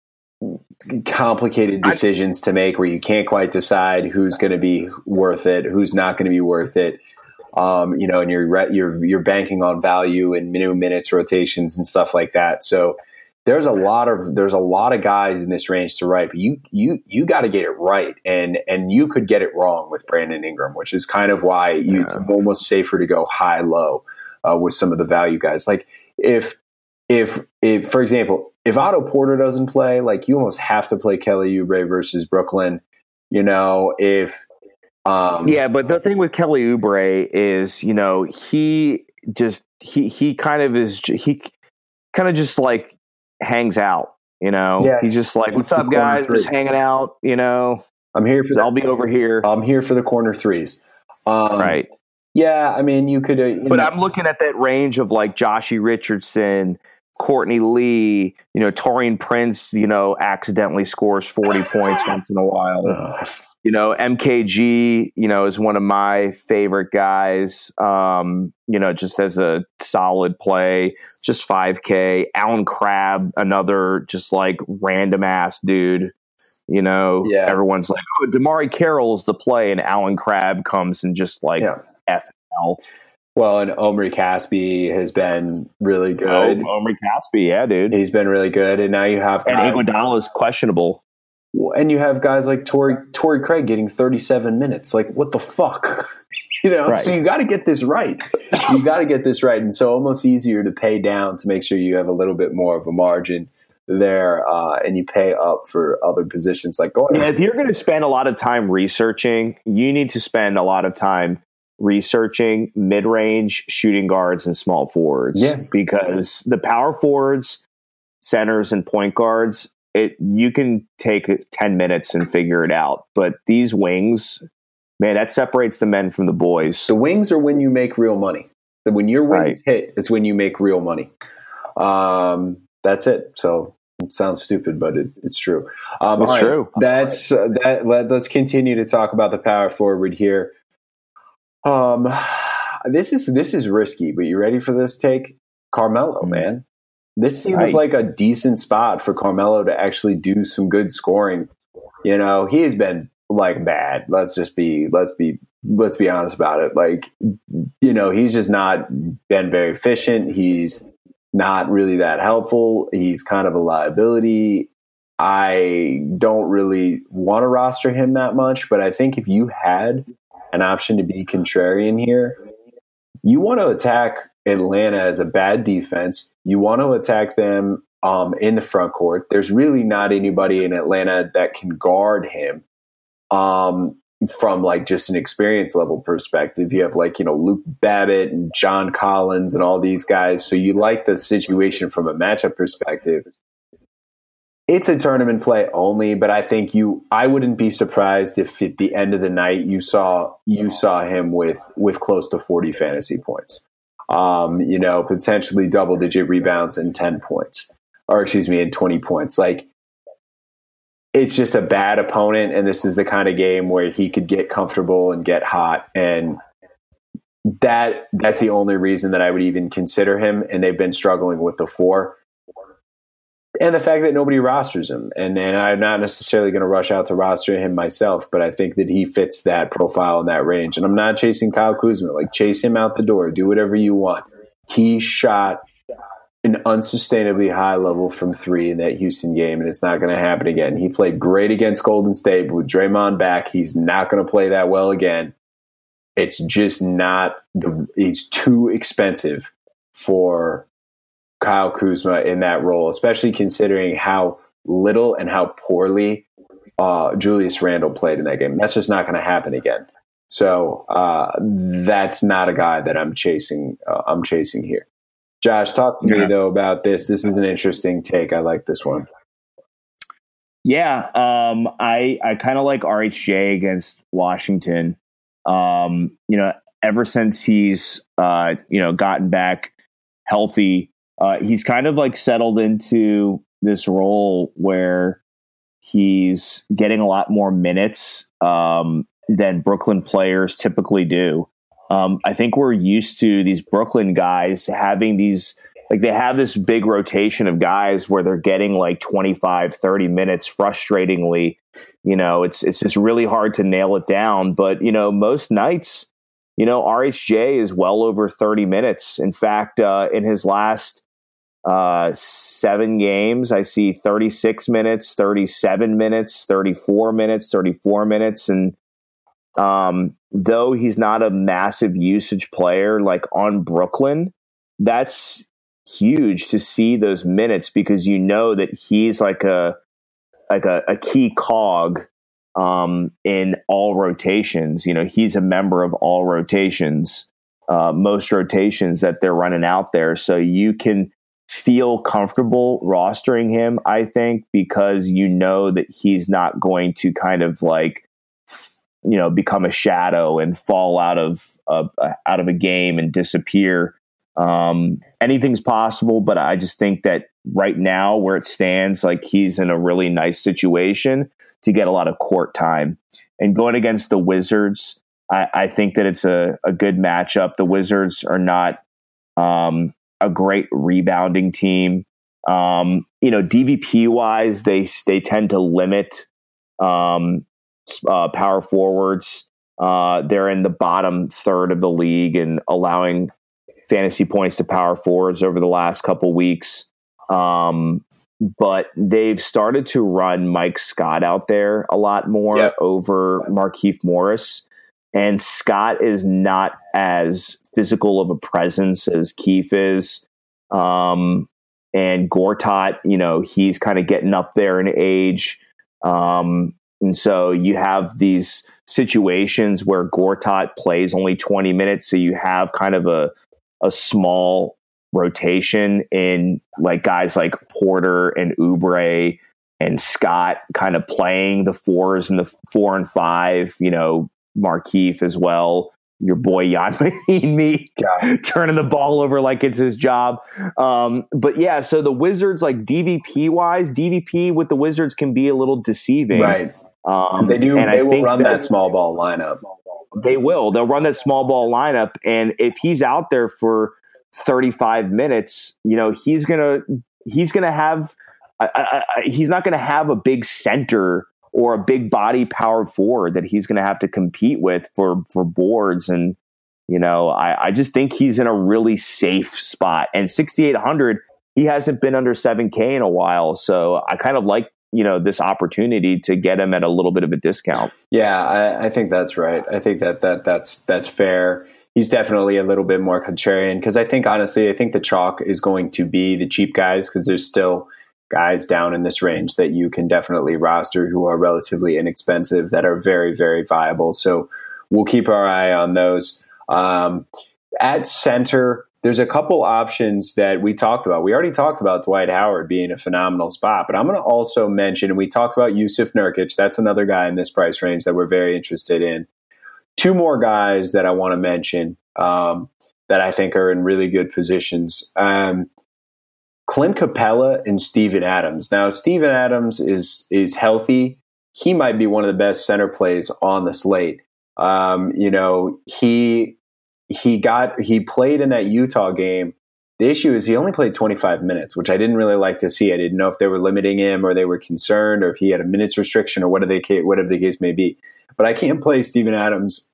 complicated decisions to make where you can't quite decide who's going to be worth it, who's not going to be worth it. Um, you know, and you're you're you're banking on value and minimum minutes, rotations, and stuff like that. So there's a lot of there's a lot of guys in this range to write, but you you you got to get it right, and and you could get it wrong with Brandon Ingram, which is kind of why you, yeah. it's almost safer to go high low uh, with some of the value guys. Like if if if for example, if Otto Porter doesn't play, like you almost have to play Kelly Oubre versus Brooklyn. You know, if um, yeah, but the thing with Kelly Oubre is, you know, he just he he kind of is he kind of just like. hangs out, you know. Yeah. He's just like, "What's up, guys? Three. Just hanging out, you know. I'm here for. I'll the, be over here. I'm here for the corner threes." Um, right. Yeah, I mean, you could. Uh, you but know. I'm looking at that range of like Joshie Richardson, Courtney Lee, you know, Taurean Prince, you know, accidentally scores forty points once in a while. Uh, you know, M K G, you know, is one of my favorite guys, um, you know, just as a solid play, just five K. Allen Crabbe, another just like random ass dude, you know, yeah. Everyone's like, oh, Damari Carroll's the play, and Allen Crabbe comes and just like yeah. F L. Well, and Omri Caspi has been really good. Oh, Omri Caspi, yeah, dude. He's been really good, and now you have and Iguodala is questionable. And you have guys like Torrey, Torrey Craig getting thirty-seven minutes. Like, what the fuck? You know, right. So you got to get this right. You got to get this right. And so almost easier to pay down to make sure you have a little bit more of a margin there, uh, and you pay up for other positions. Like, go ahead. Yeah, if you're going to spend a lot of time researching, you need to spend a lot of time researching mid-range shooting guards and small forwards. Yeah. Because the power forwards, centers, and point guards, It, you can take ten minutes and figure it out. But these wings, man, that separates the men from the boys. The wings are when you make real money. When your wings right. hit, it's when you make real money. Um, that's it. So it sounds stupid, but it, it's true. Um, it's right. true. That's uh, that. Let, let's continue to talk about the power forward here. Um, this is this is risky, but you ready for this take? Carmelo, mm-hmm. man. This seems right. like a decent spot for Carmelo to actually do some good scoring. You know, he has been like bad. Let's just be, let's be, let's be honest about it. Like, you know, he's just not been very efficient. He's not really that helpful. He's kind of a liability. I don't really want to roster him that much, but I think if you had an option to be contrarian here, you want to attack Atlanta as a bad defense. You want to attack them um, in the front court. There's really not anybody in Atlanta that can guard him um, from like just an experience level perspective. You have like, you know, Luke Babbitt and John Collins and all these guys. So you like the situation from a matchup perspective. It's a tournament play only, but I think you, I wouldn't be surprised if at the end of the night you saw, you saw him with, with close to forty fantasy points. Um, you know, potentially double digit rebounds and ten points, or excuse me, and twenty points. Like, it's just a bad opponent. And this is the kind of game where he could get comfortable and get hot. And that, that's the only reason that I would even consider him. And they've been struggling with the four and the fact that nobody rosters him. And, and I'm not necessarily going to rush out to roster him myself, but I think that he fits that profile in that range. And I'm not chasing Kyle Kuzma. Like, chase him out the door. Do whatever you want. He shot an unsustainably high level from three in that Houston game, and it's not going to happen again. He played great against Golden State, but with Draymond back, he's not going to play that well again. It's just not the, he's too expensive for Kyle Kuzma in that role, especially considering how little and how poorly uh, Julius Randle played in that game. That's just not going to happen again. So uh, that's not a guy that I'm chasing. Uh, I'm chasing here. Josh, talk to yeah. me though about this. This is an interesting take. I like this one. Yeah, um, I I kind of like R H J against Washington. Um, you know, ever since he's uh, you know gotten back healthy. Uh, he's kind of like settled into this role where he's getting a lot more minutes um, than Brooklyn players typically do. Um, I think we're used to these Brooklyn guys having these, like they have this big rotation of guys where they're getting like twenty-five, thirty minutes frustratingly. You know, it's, it's just really hard to nail it down. But, you know, most nights, you know, R H J is well over thirty minutes. In fact, uh, in his last uh, seven games, I see thirty-six minutes, thirty-seven minutes, thirty-four minutes, thirty-four minutes. And um, though he's not a massive usage player like on Brooklyn, that's huge to see those minutes because you know that he's like a like a, a key cog um, in all rotations. You know, he's a member of all rotations, uh, most rotations that they're running out there. So you can feel comfortable rostering him, I think, because you know that he's not going to kind of like, you know, become a shadow and fall out of uh, out of a game and disappear. Um, anything's possible, but I just think that right now where it stands, like he's in a really nice situation to get a lot of court time. And going against the Wizards, I, I think that it's a, a good matchup. The Wizards are not um, a great rebounding team. Um, you know, D V P wise, they they tend to limit um, uh, power forwards. Uh, they're in the bottom third of the league and allowing fantasy points to power forwards over the last couple weeks. Um, but they've started to run Mike Scott out there a lot more yep. over Markieff Morris. And Scott is not as physical of a presence as Keefe is. Um, and Gortat, you know, he's kind of getting up there in age. Um, and so you have these situations where Gortat plays only twenty minutes. So you have kind of a, a small rotation in like guys like Porter and Oubre and Scott kind of playing the fours and the four and five, you know, Markieff as well. Your boy Jan me turning the ball over like it's his job. Um, but yeah, so the Wizards, like D V P wise, D V P with the Wizards can be a little deceiving. Right. Um, they do. And they I will think run that, that small ball lineup. They will. They'll run that small ball lineup. And if he's out there for thirty-five minutes, you know, he's going to, he's going to have, I, I, I, he's not going to have a big center or a big body powered forward that he's going to have to compete with for, for boards. And, you know, I, I just think he's in a really safe spot. And sixty-eight hundred, he hasn't been under seven K in a while. So I kind of like, you know, this opportunity to get him at a little bit of a discount. Yeah, I, I think that's right. I think that, that that's that's fair. He's definitely a little bit more contrarian because I think, honestly, I think the chalk is going to be the cheap guys because there's still guys down in this range that you can definitely roster who are relatively inexpensive that are very, very viable. So we'll keep our eye on those. Um, at center, there's a couple options that we talked about. We already talked about Dwight Howard being a phenomenal spot, but I'm going to also mention, and we talked about Yusuf Nurkic. That's another guy in this price range that we're very interested in. Two more guys that I want to mention um, that I think are in really good positions. Um, Clint Capella and Steven Adams. Now, Steven Adams is is healthy. He might be one of the best center plays on the slate. Um, you know, he he got he played in that Utah game. The issue is he only played twenty-five minutes, which I didn't really like to see. I didn't know if they were limiting him or they were concerned or if he had a minutes restriction or whatever the whatever the case may be. But I can't play Steven Adams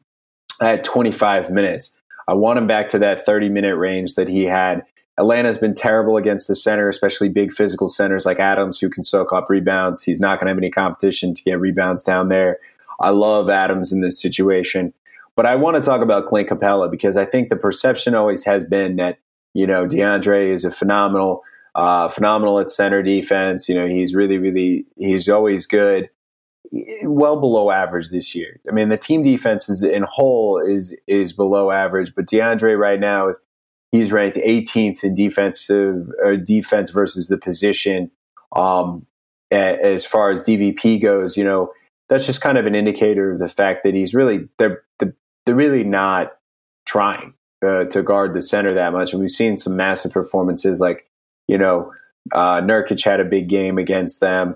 at twenty-five minutes. I want him back to that thirty-minute range that he had. Atlanta's been terrible against the center, especially big physical centers like Adams who can soak up rebounds. He's not going to have any competition to get rebounds down there. I love Adams in this situation. But I want to talk about Clint Capella because I think the perception always has been that, you know, DeAndre is a phenomenal, uh, phenomenal at center defense. You know, he's really, really, he's always good. Well below average this year. I mean, the team defense is in whole is is below average, but DeAndre right now is he's ranked eighteenth in defensive or defense versus the position. Um, as far as D V P goes, you know, that's just kind of an indicator of the fact that he's really they're they're really not trying uh, to guard the center that much. And we've seen some massive performances, like you know, uh, Nurkic had a big game against them.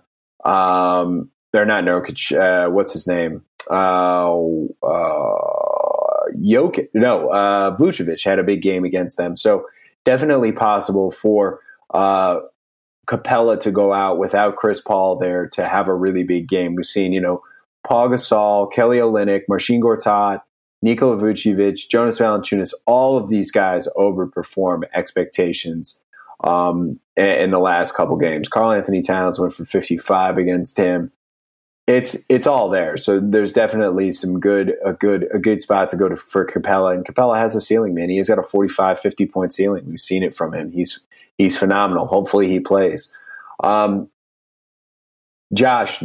Um, They're not Nurkic. Uh, what's his name? Uh, uh, Jokic, no, uh, Vucevic had a big game against them. So definitely possible for uh, Capella to go out without Chris Paul there to have a really big game. We've seen, you know, Paul Gasol, Kelly Olynyk, Marcin Gortat, Nikola Vucevic, Jonas Valanciunas, all of these guys overperform expectations um, in the last couple games. Karl Anthony Towns went for fifty-five against him. It's it's all there. So there's definitely some good a good a good spot to go to for Capella. And Capella has a ceiling, man. He's got a forty-five, fifty point ceiling. We've seen it from him. He's he's phenomenal. Hopefully he plays. Um, Josh,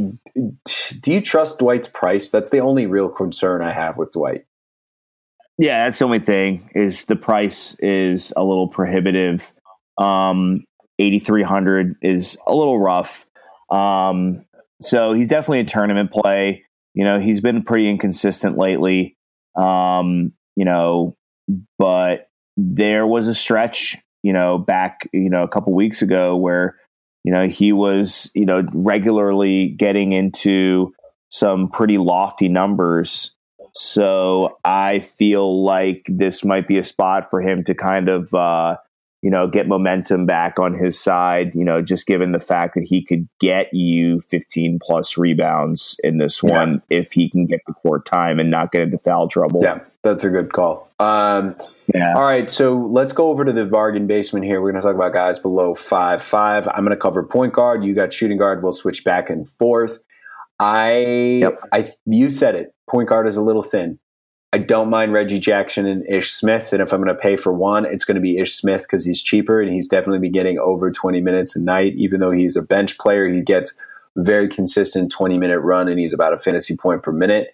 do you trust Dwight's price? That's the only real concern I have with Dwight. Yeah, that's the only thing is the price is a little prohibitive. Um, eighty-three hundred is a little rough. Um, so he's definitely a tournament play. You know, he's been pretty inconsistent lately. Um, you know, but there was a stretch, you know, back, you know, a couple weeks ago where, you know, he was, you know, regularly getting into some pretty lofty numbers. So I feel like this might be a spot for him to kind of, uh, you know, get momentum back on his side, you know, just given the fact that he could get you fifteen plus rebounds in this one yeah. if he can get the court time and not get into foul trouble. Yeah, that's a good call. Um, yeah. All right, so let's go over to the bargain basement here. We're going to talk about guys below five five. I'm going to cover point guard. You got shooting guard. We'll switch back and forth. I, yep. I, you said it. Point guard is a little thin. I don't mind Reggie Jackson and Ish Smith, and if I'm going to pay for one, it's going to be Ish Smith because he's cheaper and he's definitely be getting over twenty minutes a night. Even though he's a bench player, he gets very consistent twenty minute run, and he's about a fantasy point per minute.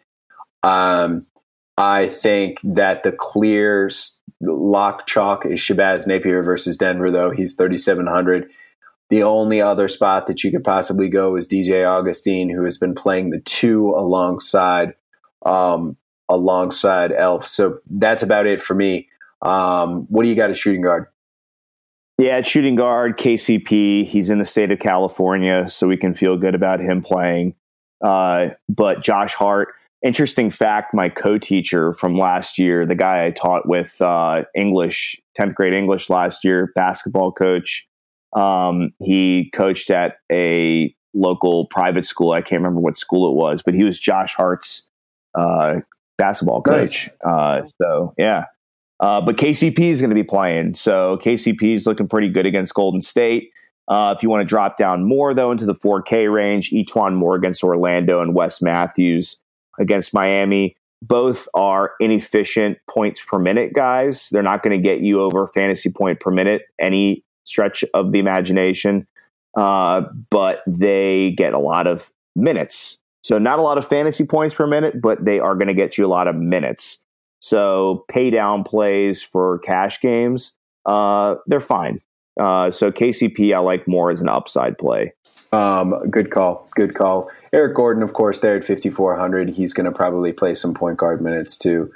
Um, I think that the clear lock chalk is Shabazz Napier versus Denver, though he's thirty-seven hundred. The only other spot that you could possibly go is D J Augustine, who has been playing the two alongside um, alongside Elf. So that's about it for me. Um, what do you got at shooting guard? Yeah, at shooting guard, K C P. He's in the state of California, so we can feel good about him playing. Uh, but Josh Hart, interesting fact, my co-teacher from last year, the guy I taught with uh, English, tenth grade English last year, basketball coach, Um, he coached at a local private school. I can't remember what school it was, but he was Josh Hart's uh, basketball coach. Nice. Uh, so, yeah. Uh, but K C P is going to be playing. So K C P is looking pretty good against Golden State. Uh, if you want to drop down more, though, into the four K range, Etuan Moore against Orlando and Wes Matthews against Miami. Both are inefficient points per minute guys. They're not going to get you over fantasy point per minute any stretch of the imagination, uh, but they get a lot of minutes. So not a lot of fantasy points per minute, but they are going to get you a lot of minutes. So pay down plays for cash games, uh, they're fine. Uh, so K C P I like more as an upside play. Um, good call. Good call. Eric Gordon, of course, there at fifty-four hundred. He's going to probably play some point guard minutes too.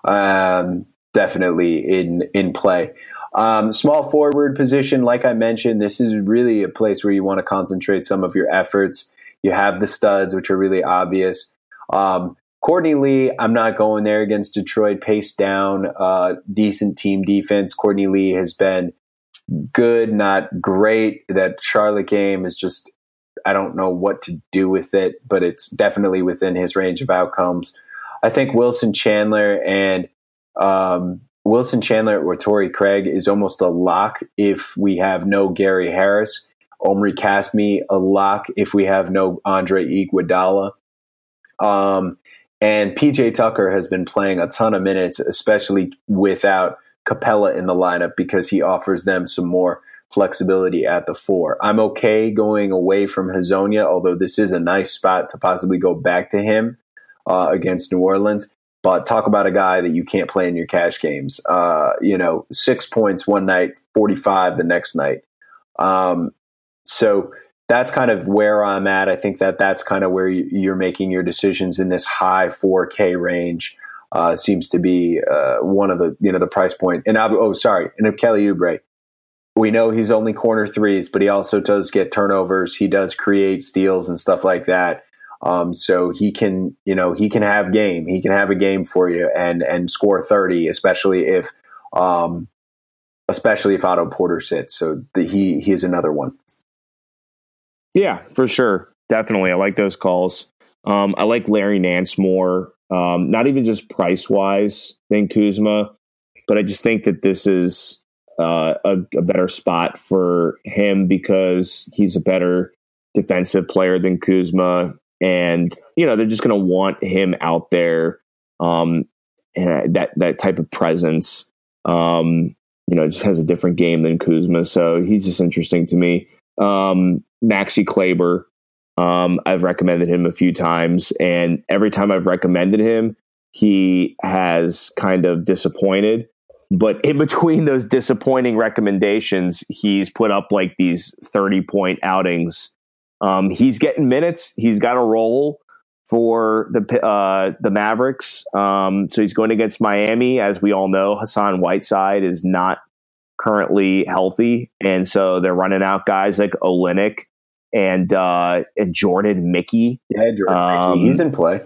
Um, definitely in in play. Um, small forward position, like I mentioned, this is really a place where you want to concentrate some of your efforts. You have the studs, which are really obvious. Um, Courtney Lee, I'm not going there against Detroit. Pace down, uh, decent team defense. Courtney Lee has been good, not great. That Charlotte game is just, I don't know what to do with it, but it's definitely within his range of outcomes. I think Wilson Chandler and um, Wilson Chandler or Torrey Craig is almost a lock if we have no Gary Harris. Omri Caspi, a lock if we have no Andre Iguodala. Um, and P J Tucker has been playing a ton of minutes, especially without Capella in the lineup, because he offers them some more flexibility at the four. I'm okay going away from Hezonja, although this is a nice spot to possibly go back to him uh, against New Orleans. But talk about a guy that you can't play in your cash games. Uh, you know, six points one night, forty-five the next night. Um, so that's kind of where I'm at. I think that that's kind of where you're making your decisions in this high four K range. Uh, seems to be uh, one of the, you know, the price point. And I'll, oh, sorry, and Kelly Oubre. We know he's only corner threes, but he also does get turnovers. He does create steals and stuff like that. Um, so he can, you know, he can have game. He can have a game for you and and score thirty, especially if, um, especially if Otto Porter sits. So the, he he is another one. Yeah, for sure, definitely. I like those calls. Um, I like Larry Nance more, um, not even just price wise than Kuzma, but I just think that this is uh, a, a better spot for him because he's a better defensive player than Kuzma. And, you know, they're just going to want him out there, um, and that, that type of presence, um, you know, just has a different game than Kuzma. So he's just interesting to me. Um, Maxi Kleber, um, I've recommended him a few times, and every time I've recommended him, he has kind of disappointed. But in between those disappointing recommendations, he's put up like these thirty point outings. Um, he's getting minutes. He's got a role for the uh, the Mavericks. Um, so he's going against Miami. As we all know, Hassan Whiteside is not currently healthy. And so they're running out guys like Olynyk and, uh, and Jordan Mickey. Yeah, Jordan um, Mickey. He's in play.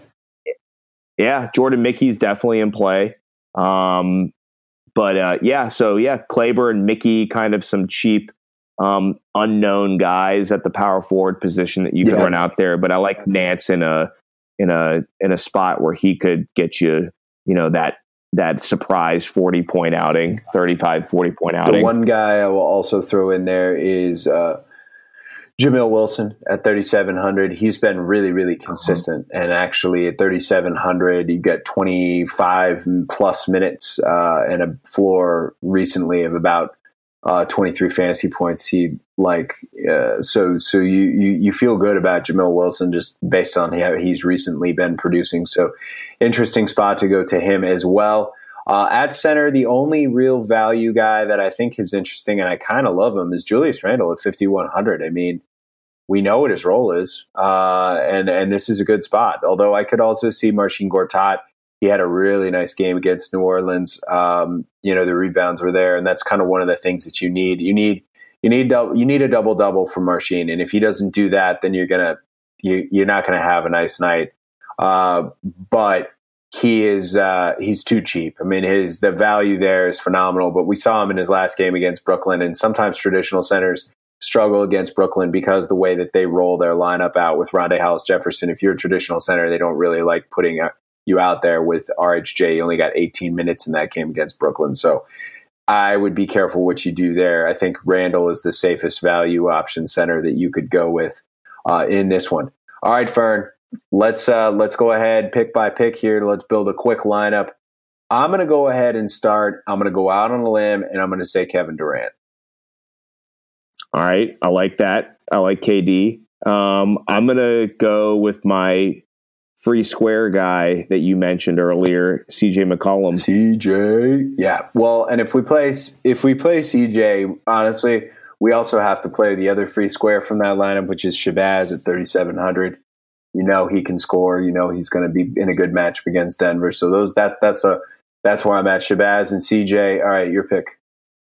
Yeah, Jordan Mickey's definitely in play. Um, but uh, yeah, so yeah, Kleber and Mickey, kind of some cheap Um, unknown guys at the power forward position that you could yeah. run out there, but I like Nance in a in a in a spot where he could get you, you know, that that surprise forty point outing, thirty-five, forty point outing. The one guy I will also throw in there is uh, Jamil Wilson at thirty-seven hundred. He's been really, really consistent, and actually at thirty-seven hundred, you get twenty-five plus minutes uh, and a floor recently of about Uh, twenty-three fantasy points. He like uh, so so you, you you feel good about Jamil Wilson just based on how he's recently been producing. So interesting spot to go to him as well. Uh, at center, the only real value guy that I think is interesting, and I kind of love him, is Julius Randle at fifty-one hundred. I mean, we know what his role is, uh, and and this is a good spot. Although I could also see Marcin Gortat. He had a really nice game against New Orleans. Um, you know, the rebounds were there, and that's kind of one of the things that you need. You need you need you need a double double from Marcin, and if he doesn't do that, then you're gonna you, you're not gonna have a nice night. Uh, but he is uh, he's too cheap. I mean, his the value there is phenomenal. But we saw him in his last game against Brooklyn, and sometimes traditional centers struggle against Brooklyn because the way that they roll their lineup out with Rondae Hollis-Jefferson. If you're a traditional center, they don't really like putting a you out there with R H J. You only got eighteen minutes in that game against Brooklyn. So I would be careful what you do there. I think Randall is the safest value option center that you could go with uh, in this one. All right, Fern, let's uh, let's go ahead pick by pick here. Let's build a quick lineup. I'm going to go ahead and start. I'm going to go out on a limb, and I'm going to say Kevin Durant. All right, I like that. I like K D. Um, I'm going to go with my free square guy that you mentioned earlier, C J McCollum. C J, yeah. Well, and if we play if we play C J, honestly, we also have to play the other free square from that lineup, which is Shabazz at thirty-seven hundred. You know he can score. You know he's going to be in a good matchup against Denver. So those that that's a that's where I'm at. Shabazz and C J. All right, your pick.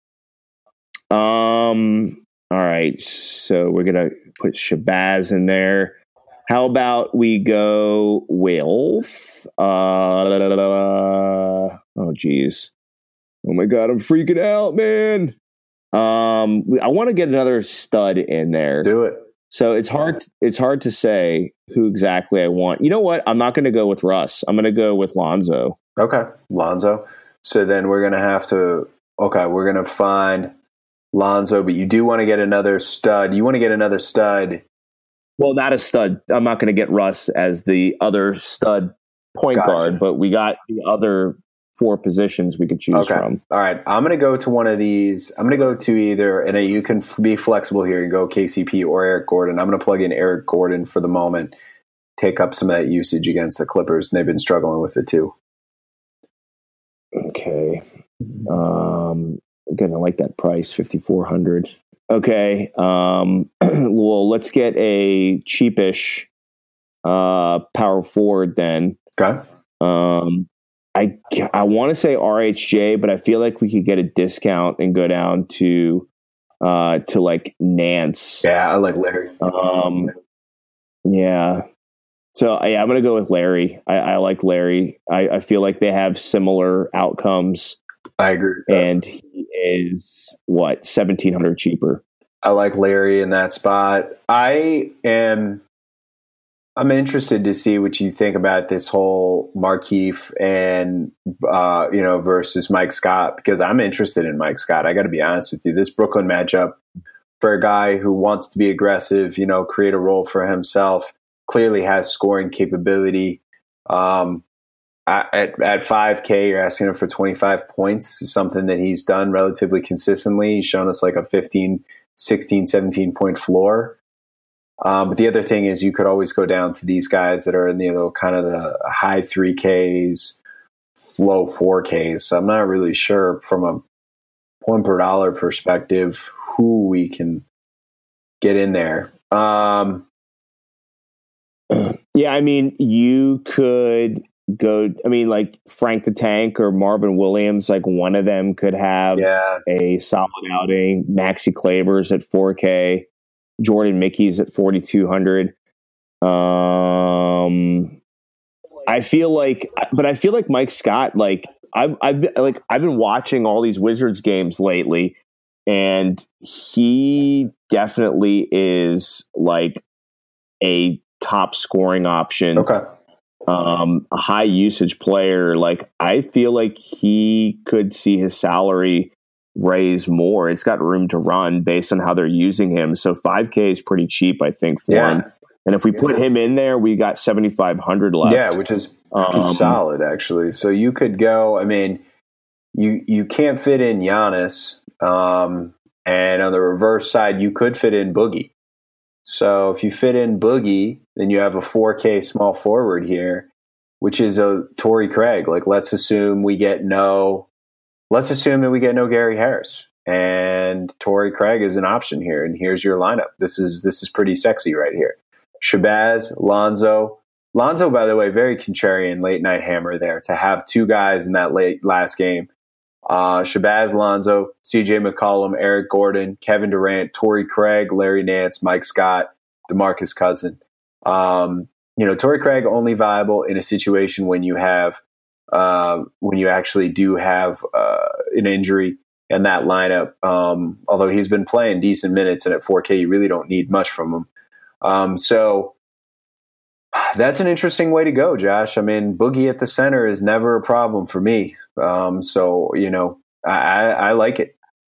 Um. All right. So we're gonna put Shabazz in there. How about we go with, uh, oh, geez. Oh, my God, I'm freaking out, man. Um, I want to get another stud in there. Do it. So it's hard It's hard to say who exactly I want. You know what? I'm not going to go with Russ. I'm going to go with Lonzo. Okay, Lonzo. So then we're going to have to, okay, we're going to find Lonzo, but you do want to get another stud. You want to get another stud. Well, not a stud. I'm not going to get Russ as the other stud point Gotcha. guard, but we got the other four positions we could choose okay. from. All right. I'm going to go to one of these. I'm going to go to either, and you can f- be flexible here and go K C P or Eric Gordon. I'm going to plug in Eric Gordon for the moment, take up some of that usage against the Clippers, and they've been struggling with it too. Okay. Um, again, I like that price, fifty-four hundred. Okay. Um, well, let's get a cheapish uh, power forward then. Okay. Um, I I want to say R H J, but I feel like we could get a discount and go down to uh, to like Nance. Yeah, I like Larry. Um, yeah. So yeah, I'm going to go with Larry. I, I like Larry. I, I feel like they have similar outcomes. I agree. And he is what seventeen hundred cheaper. I like Larry in that spot. I am. I'm interested to see what you think about this whole Markieff and uh, you know versus Mike Scott, because I'm interested in Mike Scott. I got to be honest with you. This Brooklyn matchup for a guy who wants to be aggressive, you know, create a role for himself, clearly has scoring capability. Um, at at five K, you're asking him for twenty-five points, something that he's done relatively consistently. He's shown us like a fifteen, sixteen, seventeen point floor. Um, but the other thing is you could always go down to these guys that are in the you know, kind of the high three Ks, low four Ks. So I'm not really sure from a point per dollar perspective who we can get in there. Um, yeah, I mean, you could go, I mean, like Frank the Tank or Marvin Williams, like one of them could have yeah. a solid outing. Maxi Kleber's at four K. Jordan Mickey's at forty-two hundred. Um, I feel like, but I feel like Mike Scott, like I've, I've been, like, I've been watching all these Wizards games lately, and he definitely is like a top scoring option. Okay. Um, a high usage player. Like I feel like he could see his salary raise more. It's got room to run based on how they're using him. So five K is pretty cheap, I think, for yeah. him. And if we put him in there, we got seventy-five hundred left. Yeah, which is um, solid, actually. So you could go, I mean, you you can't fit in Giannis. Um, and on the reverse side, you could fit in Boogie. So if you fit in Boogie, then you have a four K small forward here, which is a Torrey Craig. Like, let's assume we get no... Let's assume that we get no Gary Harris, and Torrey Craig is an option here. And here's your lineup. This is this is pretty sexy right here. Shabazz, Lonzo. Lonzo, by the way, very contrarian late night hammer there to have two guys in that late last game. Uh, Shabazz, Lonzo, C J McCollum, Eric Gordon, Kevin Durant, Torrey Craig, Larry Nance, Mike Scott, DeMarcus Cousins. Um, you know, Torrey Craig only viable in a situation when you have Uh, when you actually do have uh, an injury in that lineup. Um, although he's been playing decent minutes, and at four K, you really don't need much from him. Um, so that's an interesting way to go, Josh. I mean, Boogie at the center is never a problem for me. Um, so, you know, I, I, I like it.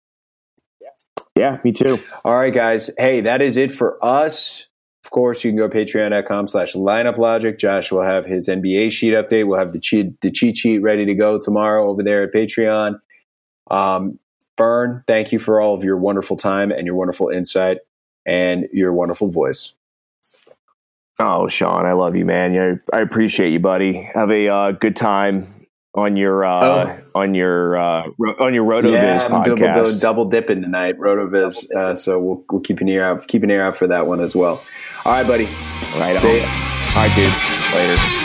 Yeah, me too. All right, guys. Hey, that is it for us. Of course, you can go patreon.com slash lineup logic. Josh will have his N B A sheet update. We'll have the cheat, the cheat sheet ready to go tomorrow over there at Patreon. Um, Fern, thank you for all of your wonderful time and your wonderful insight and your wonderful voice. Oh, Sean, I love you, man. Yeah, I appreciate you, buddy. Have a uh, good time on your uh, oh. on your uh, ro- on your RotoViz yeah, I'm podcast. Double, double dipping tonight, RotoViz. Uh, so we'll we'll keep an ear out, keep an ear out for that one as well. All right, buddy. All right, see all right, dude. Later.